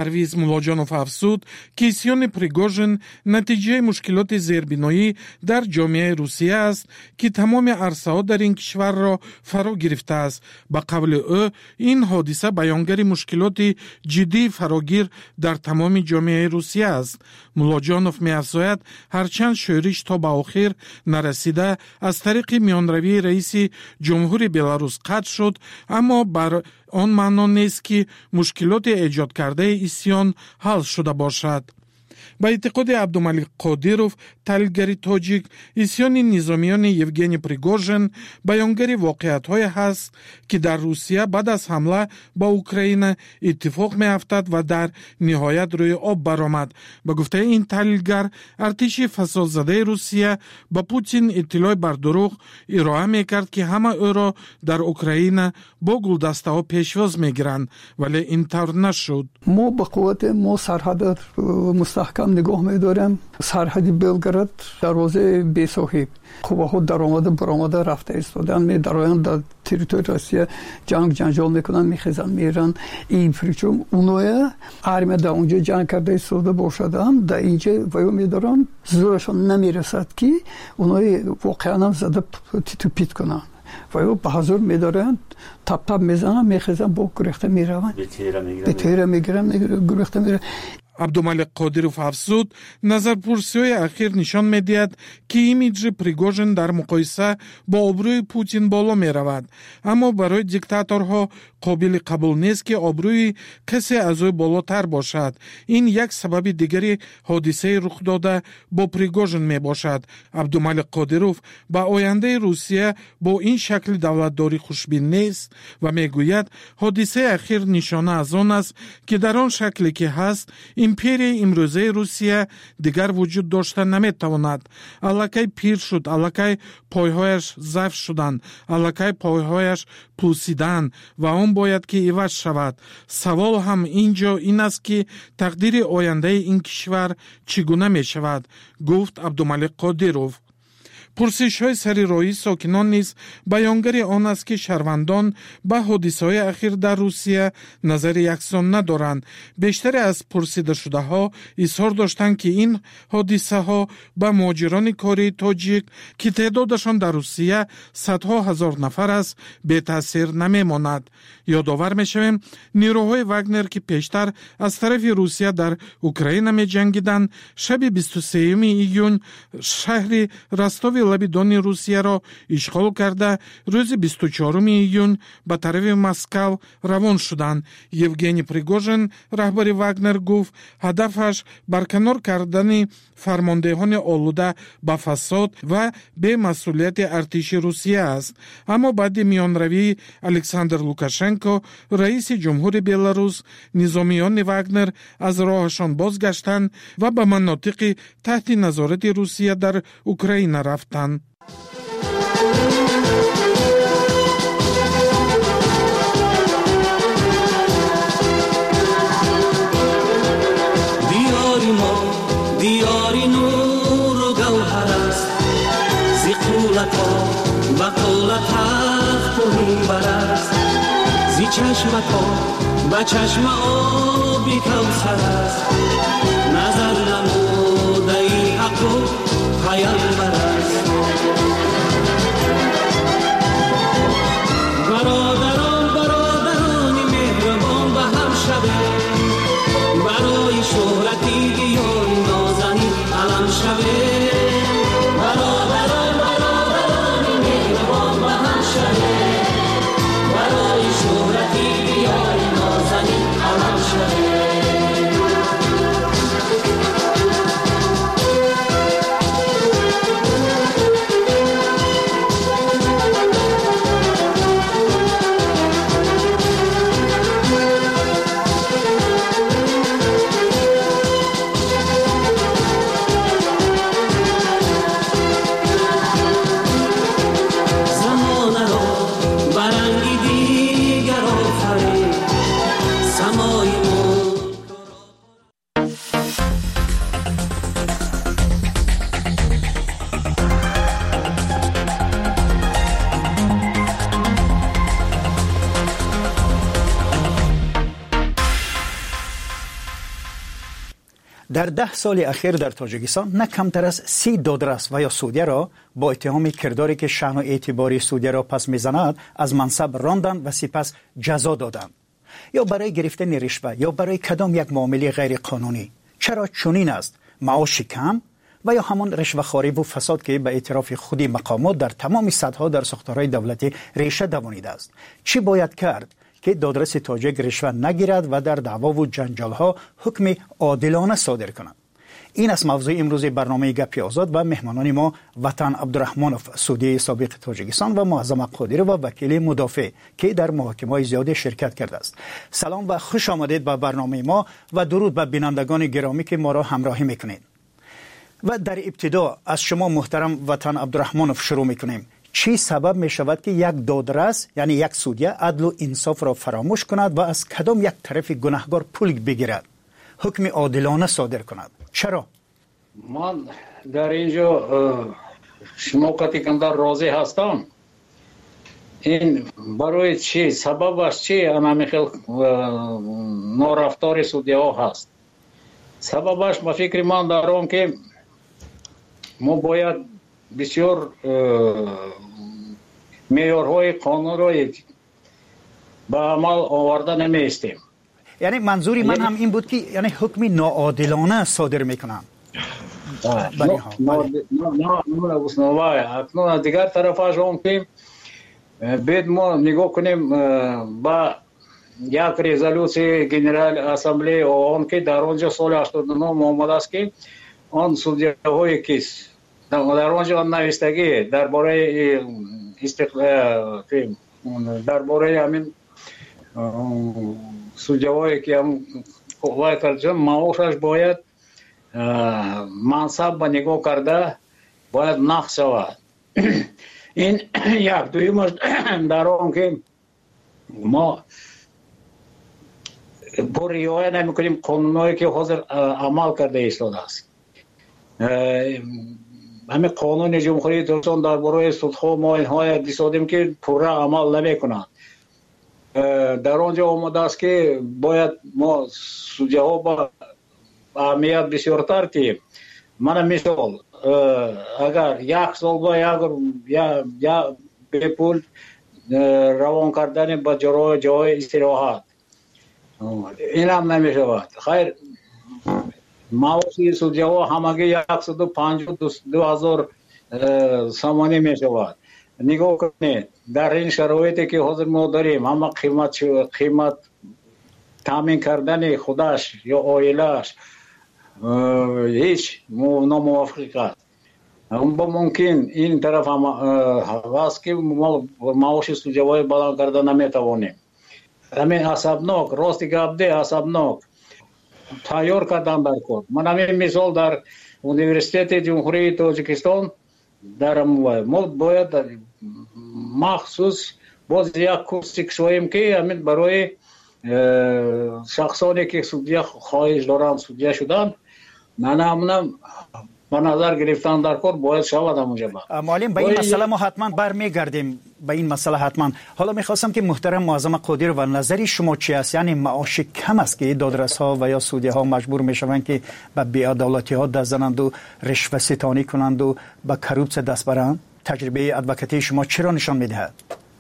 Парвиз Муллоҷонов афзуд ки исьёни Пригожин натиҷаи мушкилоти зербиноӣ дар ҷомеаи Русия аст, ки тамоми арсаҳо дар ин кишварро фаро гирифтааст. Ба қавли ӯ, ин ҳодиса баёнгари мушкилоти ҷиддии фарогир дар тамоми ҷомеаи Русия аст. Муллоҷонов меафзояд, ҳарчанд шӯриш то ба охир нарасида аз тариқи миёнравии раиси ҷумҳури Беларус қатъ шуд, аммо бар он маъно нест ки мушкилоти эҷодкардаи исьён ҳал шуда бошад. ба эътиқоди Абдумалик Қодиров, таҳлилгари тоҷик, исьёни низомиёни Евгений Пригожин баёнгари воқеиятҳое ҳаст, ки дар Русия баъд аз ҳамла ба Украина иттифоқ меафтад ва дар ниҳоят рӯи об баромад. Ба гуфтаи ин таҳлилгар, артиши фасодзадаи Русия ба Путин иттилоъ бар дурӯғ ироа мекард, ки ҳама ӯро дар Украина бо гулдастаҳо пешвоз мегиранд, вале ин тавр нашуд. мо ба қуввати мо сарҳада мустаҳкам нигоҳ медорем. сарҳади Белград дарвозаи бесоҳиб, қувваҳо даромада баромада рафта истодан, медароянд дар территорияи Россия ҷанг ҷанҷол мекунанд, мехезанд меранд. ин причем уное армия дар онҷо ҷанг карда истода бошадам, дар инҷа ваё медоранд, зӯрашон намерасад ки уное воқеан ҳам зада титу пит кунанд. ваё ба ҳазур медоранд, тап-тап мезананд, мехезанд, бо гурехта мераванд, бетера мегиранд, гурехта мераванд. Абдумалик Қодиров афзуд, назарпурсиҳои ахир нишон медиҳад, ки имиҷи Пригожин дар муқоиса бо обрӯи Путин боло меравад, аммо барои диктаторҳо қобили қабул нест, ки обрӯи касе аз ӯ болотар бошад. ин як сабаби дигари ҳодисаи рухдода бо Пригожин мебошад. Абдумалик Қодиров ба ояндаи Русия бо ин шакли давлатдорӣ хушбин нест ва мегӯяд, ҳодисаи ахир нишона аз он аст, ки дар он шакле ки ҳаст, империяи имрӯзаи Русия дигар вуҷуд дошта наметавонад. аллакай пир шуд, аллакай пойҳояш заф шуданд, аллакай пойҳояш пӯсиданд ва он бояд ки иваз шавад. савол ҳам ин ҷо ин аст, ки тақдири ояндаи ин кишвар чӣ гуна мешавад, гуфт Абдумалик Қодиров. пурсишҳои сари роҳи сокинон низ баёнгари он аст, ки шаҳрвандон ба ҳодисаҳои ахир дар Русия назари яксон надоранд. бештаре аз пурсидашудаҳо изҳор доштанд, ки ин ҳодисаҳо ба муҳоҷирони кории тоҷик, ки теъдодашон дар Русия садҳо ҳазор нафар аст, бетаъсир намемонад. ёдовар мешавем, нирӯҳои Вагнер, ки пештар аз тарафи Русия дар Украина меҷангиданд, шаби бисту сеюми июн шаҳри Ростови лаби дони Русияро ишғол карда, рӯзи бисту чоруми июн ба тарафи Москав равон шуданд. Евгений Пригожин, раҳбари Вагнер, гуфт, ҳадафаш барканор кардани фармондеҳони олуда ба фасод ва бемасъулияти артиши Русия аст. аммо баъди миёнравии Александр Лукашенко, раиси ҷумҳури Беларус, низомиёни Вагнер аз роҳашон бозгаштанд ва ба манотиқи таҳти назорати Русия дар Украина рафтанд. دیاری نور و گوهر است زی قولت ها و قولت تخت و منبر است زی چشمت ها و چشم آبی کوثر است نظر نموده ای حق و پیامبر است برادران برادران مهربان به هم شبه برای شهرتی دیار نازنین علم شوه برادران برادران مهربان به هم شوه برای شهرتی دیار نازنین علم شوه در ده سال اخیر در تاجیکستان نه کمتر از سی دادرس و یا سودیه را با اتهام کرداری که شأن و اعتباری سودیه را پس میزند از منصب راندند و سپس جزا دادند، یا برای گرفتن رشوه یا برای کدام یک معامله غیر قانونی. چرا چنین است؟ معاش کم و یا همان رشوه‌خواری و فساد که به اعتراف خودی مقامات در تمام سطح‌ها در ساختارهای دولتی ریشه دوانیده است. چی باید کرد که دادرس تاجیک رشوه نگیرد و در دعوا و جنجال‌ها حکم عادلانه صادر کند؟ این است موضوع امروز برنامه گپی آزاد و مهمانان ما وطن عبدالرحمانوف، سودی سابق تاجیکستان و معظم قادری و وکیل مدافع که در محاکمه‌های زیاد شرکت کرده است. سلام و خوش آمدید به برنامه ما و درود به بینندگان گرامی که ما را همراهی میکنید. و در ابتدا از شما محترم وطن عبدالرحمانوف شروع میکنیم. چی سبب می شود که یک دادرس یعنی یک سودیه عدل و انصاف را فراموش کند و از کدام یک طرف گناهکار پول بگیرد، حکم عادلانه صادر کند؟ چرا؟ من در اینجا شما قطعی کندر راضی هستم. این برای چی؟ سببش چی؟ اما خیلی نارفتار سودیه ها هست. سببش به فکر من دارم که ما باید بسیار معیارهای قانون را به عمل آورده نمیستیم. یعنی منظوری من هم این بود که یعنی حکم ناعادلانه صادر میکنم. نه نه نه اکنون دیگر طرفش هم که باید ما نگاه کنیم با یک رزولوسی جنرال اسمبلی آن که در آنجا سال هشتاد و نه آمده است که آن سودیه های کیس در آنجا نوشتگی درباره استقلال درباره همین سودیه هایی که هم قوای کردن معاشش باید منصب به نگاه کرده باید نقص شود. این یک دویمش در آن که ما پر رعایت نمی‌کنیم قانونایی که حاضر عمل کرده ایستاده است. همین قانون جمهوری ترکستان درباره سودها ما اینها دیدیم که پورا عمل نمی‌کنند. در آنجا آمده است که باید ما سودیه ها با اهمیت بسیارتر تیم. من مثال اگر یک سال با یا یا به پول روان کردن به جای جای استراحت این هم نمی شود. خیر معاشی سودیه ها همگی صد و پنجاه و دو هزار سامانی می شود. نگاه کنید در این شرایطی که حاضر ما داریم همه قیمت قیمت تامین کردن خودش یا عائله‌اش هیچ ناموافق است. اون با ممکن این طرف هم هست که ما معاش سودیه های بلند کرده نمیتوانیم. همین عصبناک راستی گفته عصبناک تیار کردن در کار. من همین مثال در اونیورسیتت جمهوری تاجیکستان دارم. ما باید مخصوص باز یک کورس کشویم که همین برای شخصانی که سودیه خواهش دارن سودیه شدن نه همونم به نظر گرفتن در کار باید شود همونجا. معلم به این مسئله ما حتما برمیگردیم به این مسئله حتما. حالا میخواستم که محترم معظم قادری و نظری شما چی است؟ یعنی معاش کم است که دادرس ها و یا سودیه ها مجبور میشوند که به بی‌عدالتی ها دست زنند و رشوه ستانی کنند و به کروپس دست برند؟ تجربه ادوکاتی شما چرا نشان میدهد؟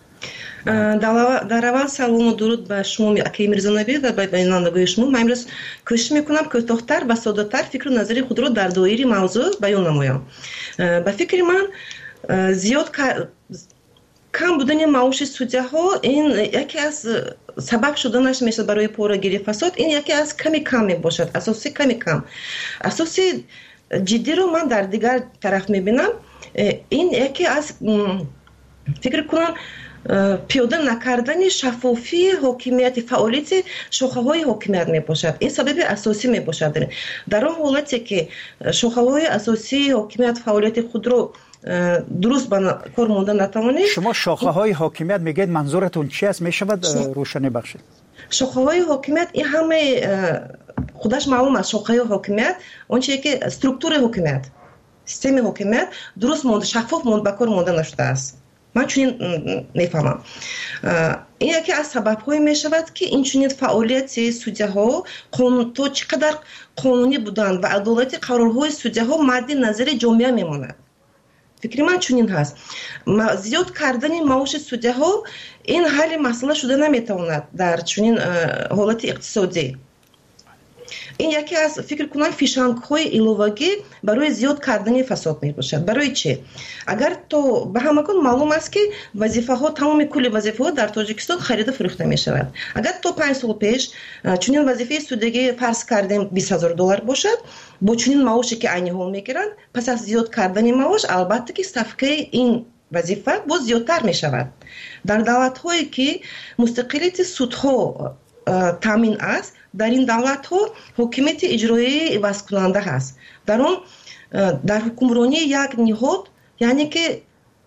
در اول سلام و درود به شما اکی میرزانبی و به بینندگان شما. من امروز کوشش میکنم کوتاه‌تر و ساده‌تر فکر و نظری خود را در دایره موضوع بیان نمایم. به فکر من زیاد کم بودن معاش سودیه ها این یکی از سبب شدنش میشه برای پورگیری فساد. این یکی از کمی کم میباشد، اساسی کمی کم. اساسی جدی رو من در دیگر طرف میبینم. این یکی از فکر کنم پیاده نکردن شفافی حاکمیت فعالیت شاخه های حاکمیت می باشد. این سبب اساسی می باشد. در اون حالتی که شاخه های اساسی حاکمیت فعالیت خود رو درست به کار ماندن نتوانید. شما شاخه های حاکمیت میگید منظورتون چی است؟ می شود روشنی بخشید؟ شاخه های حاکمیت این همه خودش معلوم است. شاخه های حاکمیت آنچه که استرکتور حاکمیت سیستم حاکمیت درست ماند شفاف ماند به کار مانده نشده است. من چنین میفهمم. این یکی از سبب‌های میشود که این چنین فعالیت سودی‌ها تو چقدر قانونی بودن و عدالت قرارهای سودی‌ها مد نظر جامعه میماند. فکر من چنین هست. زیاد کردن معاش سودی‌ها این حل مسئله شده نمیتواند در چنین حالت اقتصادی. این یکی از فکر کنم فیشنگ‌های ایلوواگی برای زیاد کردن فساد میباشد. برای چی؟ اگر تو به همگان معلوم است که وظیفه ها تمام کل وظیفه ها در تاجیکستان خرید و فروخته میشود. اگر تو پنج سال پیش چنین وظیفه سودگی فرض کردیم بیست هزار دلار باشد، با چنین معاشی که عینی ها میگیرند، پس از زیاد کردن معاش البته که صفقه این وظیفه باز زیادتر میشود. در دولت هایی که مستقلیت سودها تامین است، در این دولت ها حکومت اجرایی عوض کننده هست. در اون در حکمرانی یک نهاد یعنی که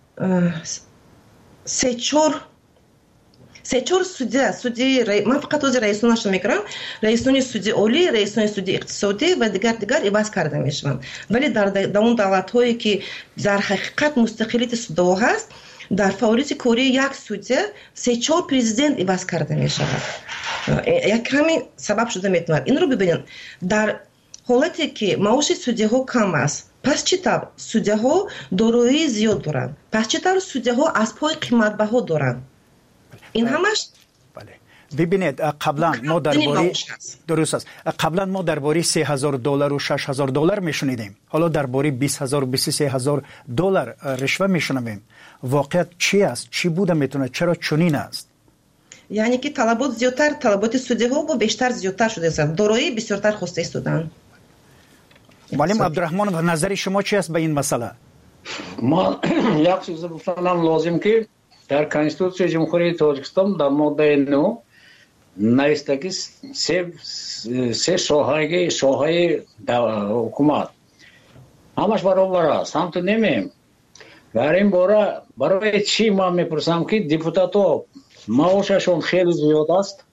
سه چهار سه چهار سودی سودی من فقط از رئیسانش میگم، رئیسان سودی عالی، رئیسان سودی اقتصادی و دیگر دیگر عوض کرده میشوند. ولی در در اون دولت هایی که در حقیقت مستقلیت سودها هست، در فعالیت کاری یک سودی سه چهار پرزیدنت عوض کرده میشود. یک همین سبب شده میتواند. این رو ببینید، در حالتی که معاش سودی ها کم است، پس چطور سودی ها دارایی زیاد دارند؟ پس چطور سودی ها از پای قیمت بها دارند؟ این همش بله. ببینید قبلا ما درباره درست است. قبلا ما درباره سه هزار دلار و شش هزار دلار میشنیدیم. حالا درباره بیست هزار و بیست و سه هزار دلار رشوه میشنویم. واقعیت چی است؟ چی بوده میتونه؟ چرا چنین است؟ یعنی که طلبات زیادتر، طلبات سودی ها با بیشتر زیادتر شده است. دارایی بسیارتر خواسته استودن. معلم عبدالرحمن و نظر شما چی است به این مسئله؟ ما یک چیز بفرمایم لازم که در کنستیتوسیون جمهوری تاجیکستان در ماده نه نوشته که سه سه شاخه شاخه حکومت همش برابر است. هم تو نمیم. در این باره برای چی ما میپرسم که دیپوتاتو معاششون خیلی زیاد است.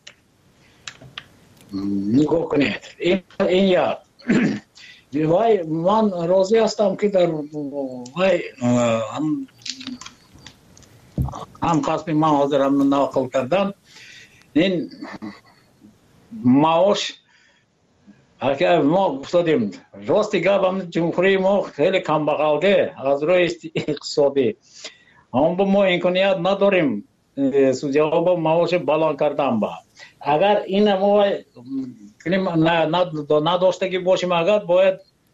نگاه کنید. این این یا وای من راضی هستم که در وای هم هم قسمی من حاضرم نقل کردم. این معاش اگر ما افتادیم راستی گفتم جمهوری ما خیلی کم بغلده از روی اقتصادی، اما با ما امکانیت نداریم سودی‌ها با معاش بلند کردن. با اگر این ما نداشته که باشیم، اگر باید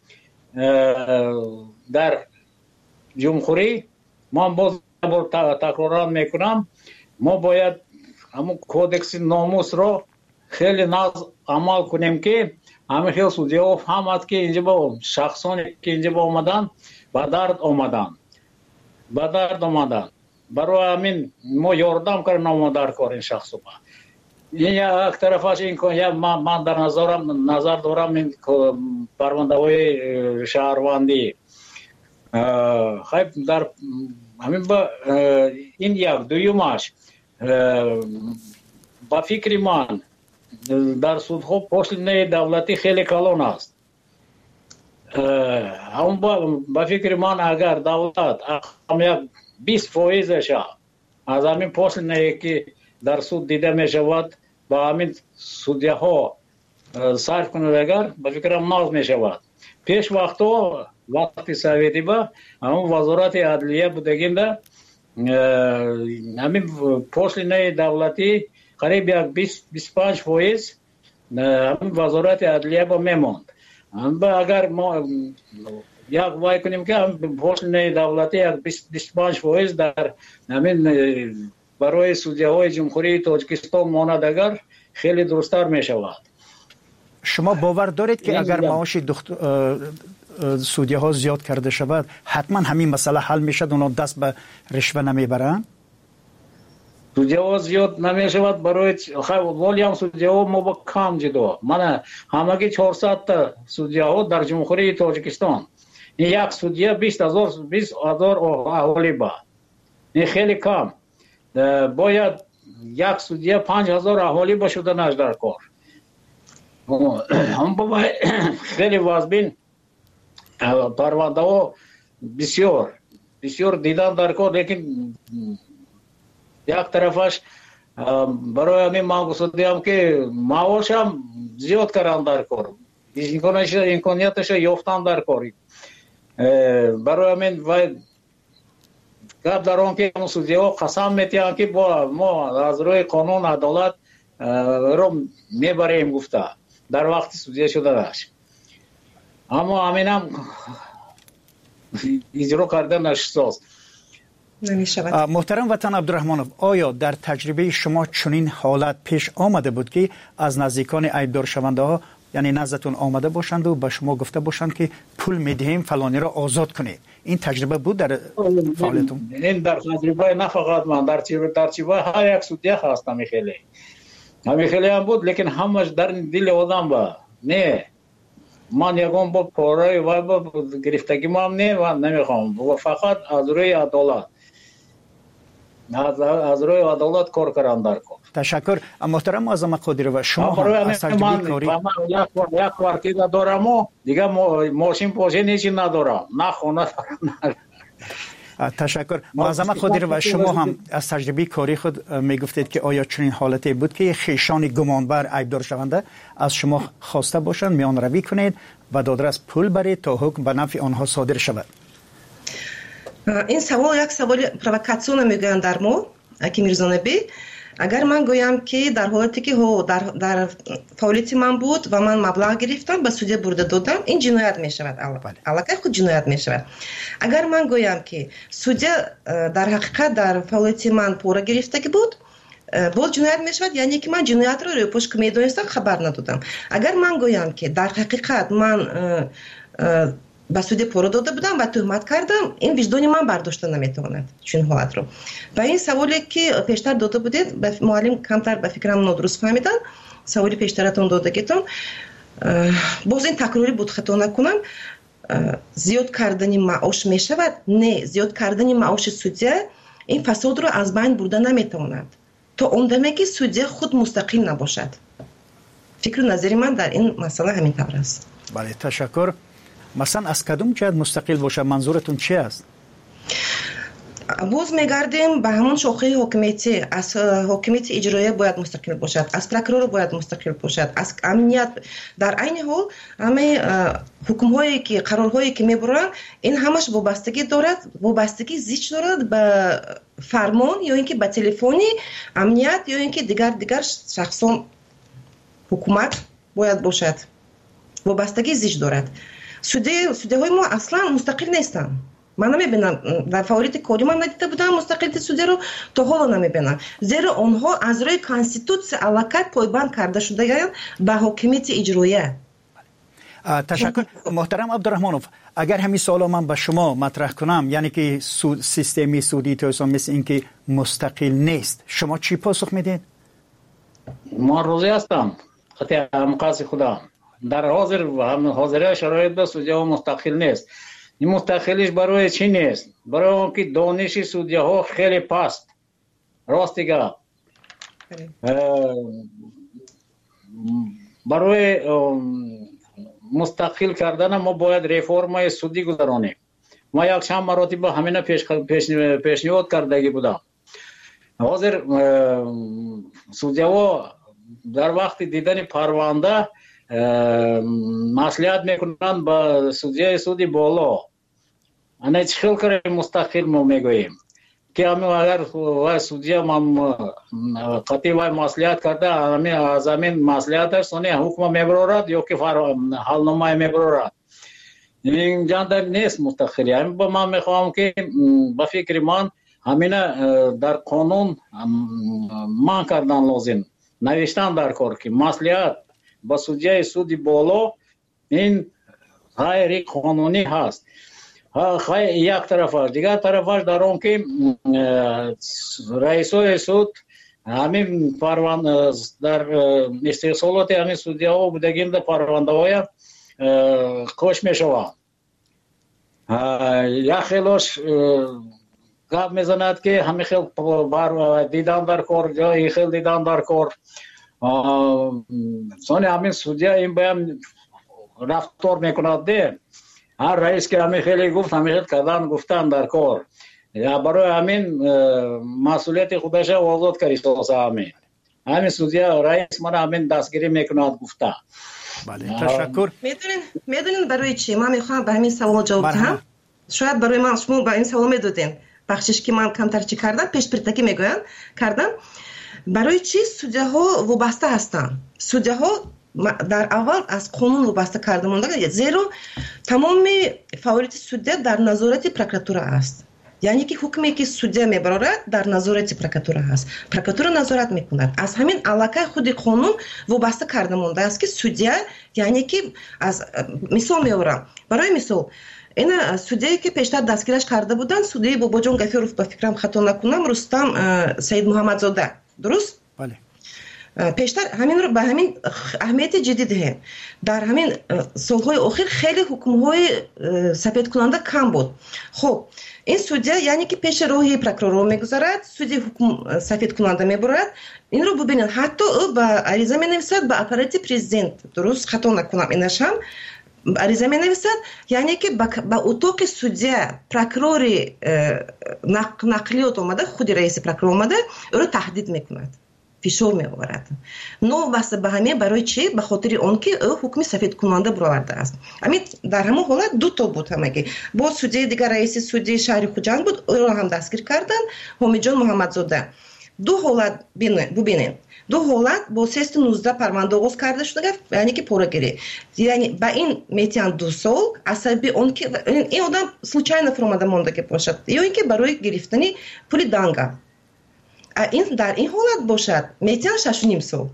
در جمهوری ما باز تکرار میکنم، ما باید همون کودکس ناموس رو خیلی ناز عمل کنیم که همه خیلی سودی‌ها فهمد که اینجا با شخصانی که اینجا با آمدن با درد آمدن با درد آمدن برای همین ما یاردم کردیم نام در کار این شخص با این یک طرفش این که من, من در نظرم نظر دارم این پرونده های شهروندی خیلی در همین با این یک دویمش با فکر من در سودها پشت دولتی خیلی کلان است. هم با, با فکر من اگر دولت هم یک بیست فایزش از همین پشت که در سود دیده می شود با همین سودیه ها صرف کنند، اگر با فکرم ناز می شود. پیش وقتا وقتی سویتی با همون وزارت عدلیه بودگیم ده همین پشت دولتی قریب یک بیست بیست و پنج فایز همین وزارت عدلیه با میماند. اگر ما یک وای کنیم که هم پشت دولتی یک بیست بیست و پنج فایز در همین برای سودیه های جمهوری تاجیکستان ماند، اگر خیلی درستر می شود. شما باور دارید که اگر معاش سودیه ها زیاد کرده شود حتما همین مسئله حل می شد، اونا دست به رشوه نمی برن؟ سودیه ها زیاد نمی شود برای ولی هم سودیه ها ما با کم جدا. من همگی چهارصد تا سودیه ها در جمهوری تاجیکستان، یک سودیه بیست هزار بیست هزار اهالی با، این خیلی کم. باید یک سودیه پنج هزار اهالی با شدنش در کار. هم باید خیلی وزبین پرونده ها بسیار بسیار دیدن در کار، لیکن یک طرفش برای همین من گفتم که معاش هم زیاد کردن در کار، امکانیتش یافتن در کاری. برای همین باید گپ در آن که سودیا قسم میتیان که با ما از روی قانون عدالت رو میبریم گفته در وقت سودیا شده داشت، اما همین هم اجرا کردن نشست. محترم وطن عبدالرحمنوف، آیا در تجربه شما چنین حالت پیش آمده بود که از نزدیکان عیبدار شونده ها یعنی نزدتون آمده باشند و به شما گفته باشند که پول میدهیم فلانی را آزاد کنید؟ این تجربه بود در فعالیتون؟ این در تجربه نه فقط من، در تجربه هر یک سودیا هست. همی خیلی همی خیلی هم بود، لیکن همش در دل آدم با نه من یکم با پاره و با گرفتگی ما هم نه و نمیخوام و فقط از روی عدالت از, از روی عدالت کار کردن در کار. تشکر. محترم معظم قادری و شما هم از تجربه کاری یک یک کارتیدا دارم و دیگه ماشین پاشین هیچی ندارم، نه خونه دارم. تشکر. معظم قادری و شما هم از تجربه کاری خود میگفتید که آیا چنین حالتی بود که خیشان گمانبر عیبدار شونده از شما خواسته باشند میان روی کنید و دادرس پول برید تا حکم به نفع آنها صادر شود؟ این سوال یک سوال پرووکاسیون میگویند در ما اکی میرزانبی. اگر من گویم که در حالتی که هو در در فعالیت من بود و من مبلغ گرفتم به سودیا برده دادم، این جنایت می شود. علاقه خود جنایت می شود. اگر من گویم که سودیا در حقیقت در فعالیت من پوره گرفتگی بود، باز جنایت می شود، یعنی که من جنایت رو روی پشت میدونستم خبر ندادم. اگر من گویم که در حقیقت من با سودیا پوره داده بودم و تهمت کردم، این وجدان من برداشته نمیتواند چون حالت رو. و این سوالی که پیشتر داده بودید معلم کمتر به فکرم نادرست فهمیدن، سوالی پیشترتون دادگیتون باز این تکراری بود خطا نکنم. زیاد کردن معاش می شود؟ نه، زیاد کردن معاش سودیا این فساد رو از بین برده نمیتواند تا اون دمی که سودیا خود مستقل نباشد. فکر و نظری من در این مسئله همین طور است. بله، تشکر. مثلا از کدوم جهت مستقل باشه؟ منظورتون چی است؟ باز میگردیم به همون شاخه حکومتی. از حکومت اجرایی باید مستقل باشد، از پروکرور باید مستقل باشد، از امنیت. در عین حال همه حکم هایی که قرار هایی که میبرن این همش وابستگی دارد، وابستگی زیچ دارد به فرمان یا اینکه به تلفنی امنیت یا اینکه دیگر دیگر شخصان حکومت باید باشد. وابستگی زیچ دارد. سودی سودی های ما اصلا مستقل نیستن. من نمیبینم در فعالیت کاری من ندیده بودم مستقلیت سودی رو، تا حالا نمیبینم، زیرا آنها از روی کانستیتوسیون علاقت پایبند کرده شده به حکومت اجرایی. تشکر. محترم عبدالرحمنوف، اگر همین سوال من به شما مطرح کنم، یعنی که سود سیستمی سودی تو مثل اینکه مستقل نیست، شما چی پاسخ میدید؟ ما روزی هستم خطی مقاصد خدا در حاضر و هم حاضره شرایط به سودیا مستقل نیست. این مستقلیش برای چی نیست؟ برای اون که دانش سودیا ها خیلی پست. راست دیگه برای مستقل کردن ما باید رفرم سودی گذرانیم. ما یک چند مراتب همین پیش پیشنهاد کردگی بودم. حاضر سودیا ها در وقت دیدن پرونده مصلحت میکنند با سودیا سودی بالا. انا چه خیلی کاری مستقل ما میگوییم که همین اگر سودیا ما قطعی و مصلحت کرده همین از همین مصلحتش سونی حکم میبرد یا که حالنامه میبرد، این جان نیست مستقلی. همین با من میخوام که با فکر من همین در قانون من کردن لازم، نوشتن در کار که مصلحت با سودیا سودی بالا این غیر قانونی هست. یک طرفش، دیگر طرفش در اون که رئیسای سود همین پرونده در استحصالات همین سودیا ها بودگیم در پرونده های کش می شود. یک خیلیش گپ میزند که همین خیل بر دیدن در کار یا این خیل دیدن در کار سانی همین سودیا این باید رفتار میکند ده هر رئیس که همه خیلی گفت همیشه کردن گفتن در کار یا برای همین مسئولیت خودش آزاد کردی سازه همین همین سودیا رئیس من همین دستگیری میکند گفته. بله تشکر. میدونین میدونین برای چی من میخوام به همین سوال جواب بدم. شاید برای من شما با این سوال میدادین بخشش که من کمتر چی کردم پیش پرتکی میگوین کردم. برای چی سودیا ها وابسته هستند؟ سودیا ها در اول از قانون وابسته کرده مونده زیرا تمام فعالیت سودیا در نظارت پروکراتور است. یعنی که حکمی که سودیا میبرد در نظارت پروکراتور است. پروکراتور نظارت میکند. از همین علاقه خود قانون وابسته کرده مونده است که سودیا یعنی که از مثال میارم برای مثال این سودیایی که پیشتر دستگیرش کرده بودن سودی باباجان گفیروف با فکرم خطا نکنم رستم سید محمدزاده درست؟ بله. پیشتر همین رو به همین اهمیت جدی دهیم. در همین سالهای اخیر خیلی حکم‌های سفید کننده کم بود. خب این سودیا یعنی که پیش روی پروکرور میگذارد سودی حکم سفید کننده میبرد. این رو ببینید حتی او با عریضه مینویسد به اپارات پرزیدنت درست خطا نکنم اینش هم عریضه مینویسد یعنی که با اتاق سودیا پروکرور نقلیات اومده خود رئیس پروکرور اومده او رو تهدید میکند فشار میآورد. نو واسه به همین برای چی؟ به خاطر اون که او حکم سفید کننده برآورده است. همین در همون حالت دو تا بود همگی. با سودی دیگر رئیس سودی شهر خوجند بود او رو هم دستگیر کردن حمیدجان محمدزاده. دو حالت ببینید دو حالت با سیست نوزده پرونده آغاز کرده شده یعنی که پورگیری یعنی با این میتیان دو سال عصبی اون که این آدم случайно فرامده مونده که باشد یا اینکه برای گرفتن پول دانگا این در این حالت باشد میتیان شش و نیم سال.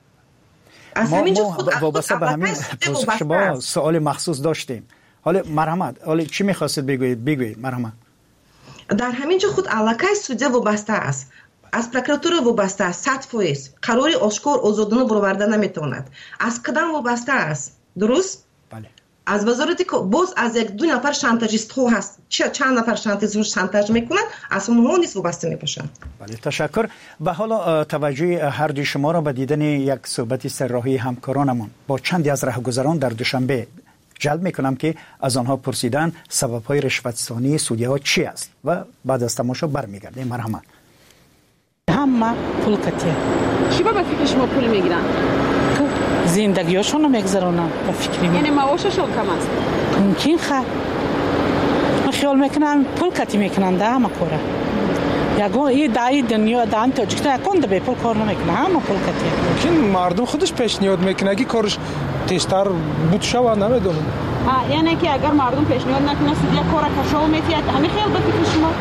از همینجا خود وابسته به همین پرسش شما سوال مخصوص داشتیم. حالا مرحمت حالا چی می‌خواستید بگویید بگویید مرحمت. در همینجا خود علاقه سودیا وابسته است. از پروکراتور وابسته است. صد فیصد قرار آشکار آزادانه برآورده نمیتواند. از کدام وابسته است؟ درست؟ بله. از وزارتی که باز از یک دو نفر شانتاژیست ها هست چه چند نفر شانتاژ شانتاژ میکنند از اونها نیست وابسته میباشند. بله تشکر. و حالا توجه هر دوی شما را به دیدن یک صحبت سرراهی همکارانمون با چندی از راهگذران در دوشنبه جلب میکنم که از آنها پرسیدن سبب‌های رشوت‌ستانی سودی‌ها چی است و بعد از تماشا برمیگردیم. مرحمت. همه پول کتیه. چی با فکر شما پول میگیرن؟ زندگیشون رو میگذرونن با فکری من. یعنی معاششون کم است؟ ممکن خیر. من خیال میکنم پول کتی میکنن ده همه کاره. یگون این دایی دنیا دان تاجیکستان یکون به پول کار نمیکنه همه پول کتیه. ممکن مردم خودش پیشنهاد میکنه که کارش تیزتر بود شو نمیدونم. یعنی که اگر مردم پیشنهاد نکنه سودیا کار کشو میتیاد همین خیال با فکر شما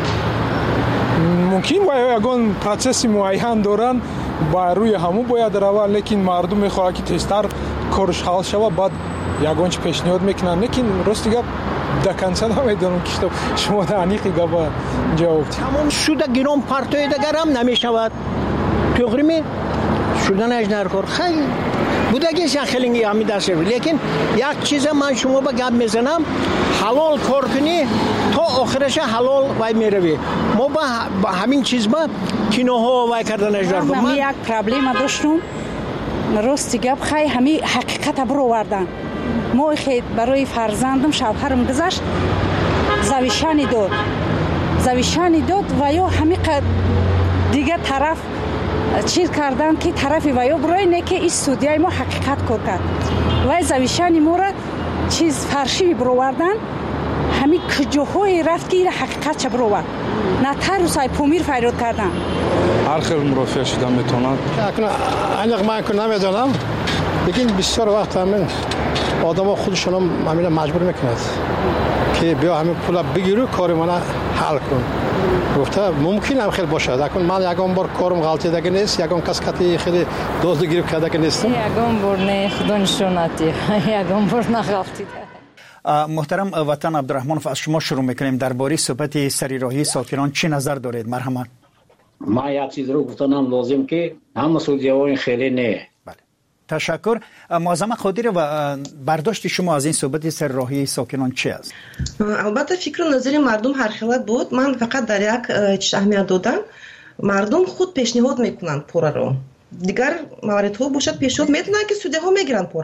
ممکن باید یگان پروسس معین دارن با روی همو باید روه لیکن مردم میخواه که تیزتر کارش حال شوه بعد یگان چی پیشنهاد میکنن لیکن راست دیگه دکنسه نمیدونم که شما دعنیقی گفت جواب تمام شده گیرم پرتوی دگر هم نمیشود توقری می شدن اجنر کار خیلی بودگیش خیلی همی دست شد لیکن یک چیز من شما با گپ میزنم حلال کار کنی تا آخرش حلال وای میروی ما با همین چیز ما کینوها وای کردن اجنر کار من یک پرابلم داشتم راستی گپ خیلی همی حقیقت برو وردن ما خیلی برای فرزندم شوهرم گذشت زویشانی داد زویشانی داد و یا همی دیگه طرف چیز کردن که طرف ویا برای نه که این سودیای ما حقیقت کار کرد و زویشانی ما را چیز فرشی برووردن همین کجاهای رفت که این حقیقت چه بروورد نه تر سای پومیر فریاد کردن هر خیلی مرافع شدن میتونن اکنون انق من که نمیدونم لیکن بسیار وقت همین آدم ها خودشون هم همین مجبور میکند که بیا همین پول بگیرو کاری من حل کن گفته ممکن هم خیلی باشه اکنون من یکم بار کارم غلطی دیگه نیست یکم کس کتی خیلی دوست گیرو کرده که نیستم یکم بار نه خدا نشوناتی یکم بار نغلطی محترم وطن عبدالرحمن از شما شروع میکنیم درباره صحبت سریراهی ساکنان چی نظر دارید مرحمت. من یک چیز رو گفتنم لازم که همه سودی‌ها خیلی نه. بله تشکر. معظم قادری و برداشت شما از این صحبت سریراهی ساکنان چی است؟ البته فکر و نظر مردم هر خیلی بود من فقط در یک چیز اهمیت دادم مردم خود پیشنهاد میکنن پوره رو دیگر موارد ها باشد پیشنهاد میتونن که سودی‌ها میگیرن پوره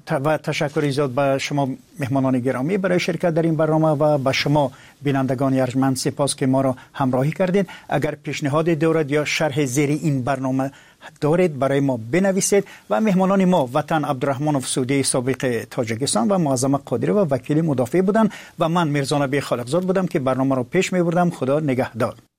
و تشکر زیاد به شما مهمانان گرامی برای شرکت در این برنامه و به شما بینندگان ارجمند سپاس که ما را همراهی کردید. اگر پیشنهاد دارید یا شرح زیر این برنامه دارید برای ما بنویسید. و مهمانان ما وطن عبدالرحمن افسودی سابق تاجیکستان و معظم قادری و وکیل مدافع بودند و من میرزا نبی خالقزاد بودم که برنامه را پیش می بردم. خدا نگهدار.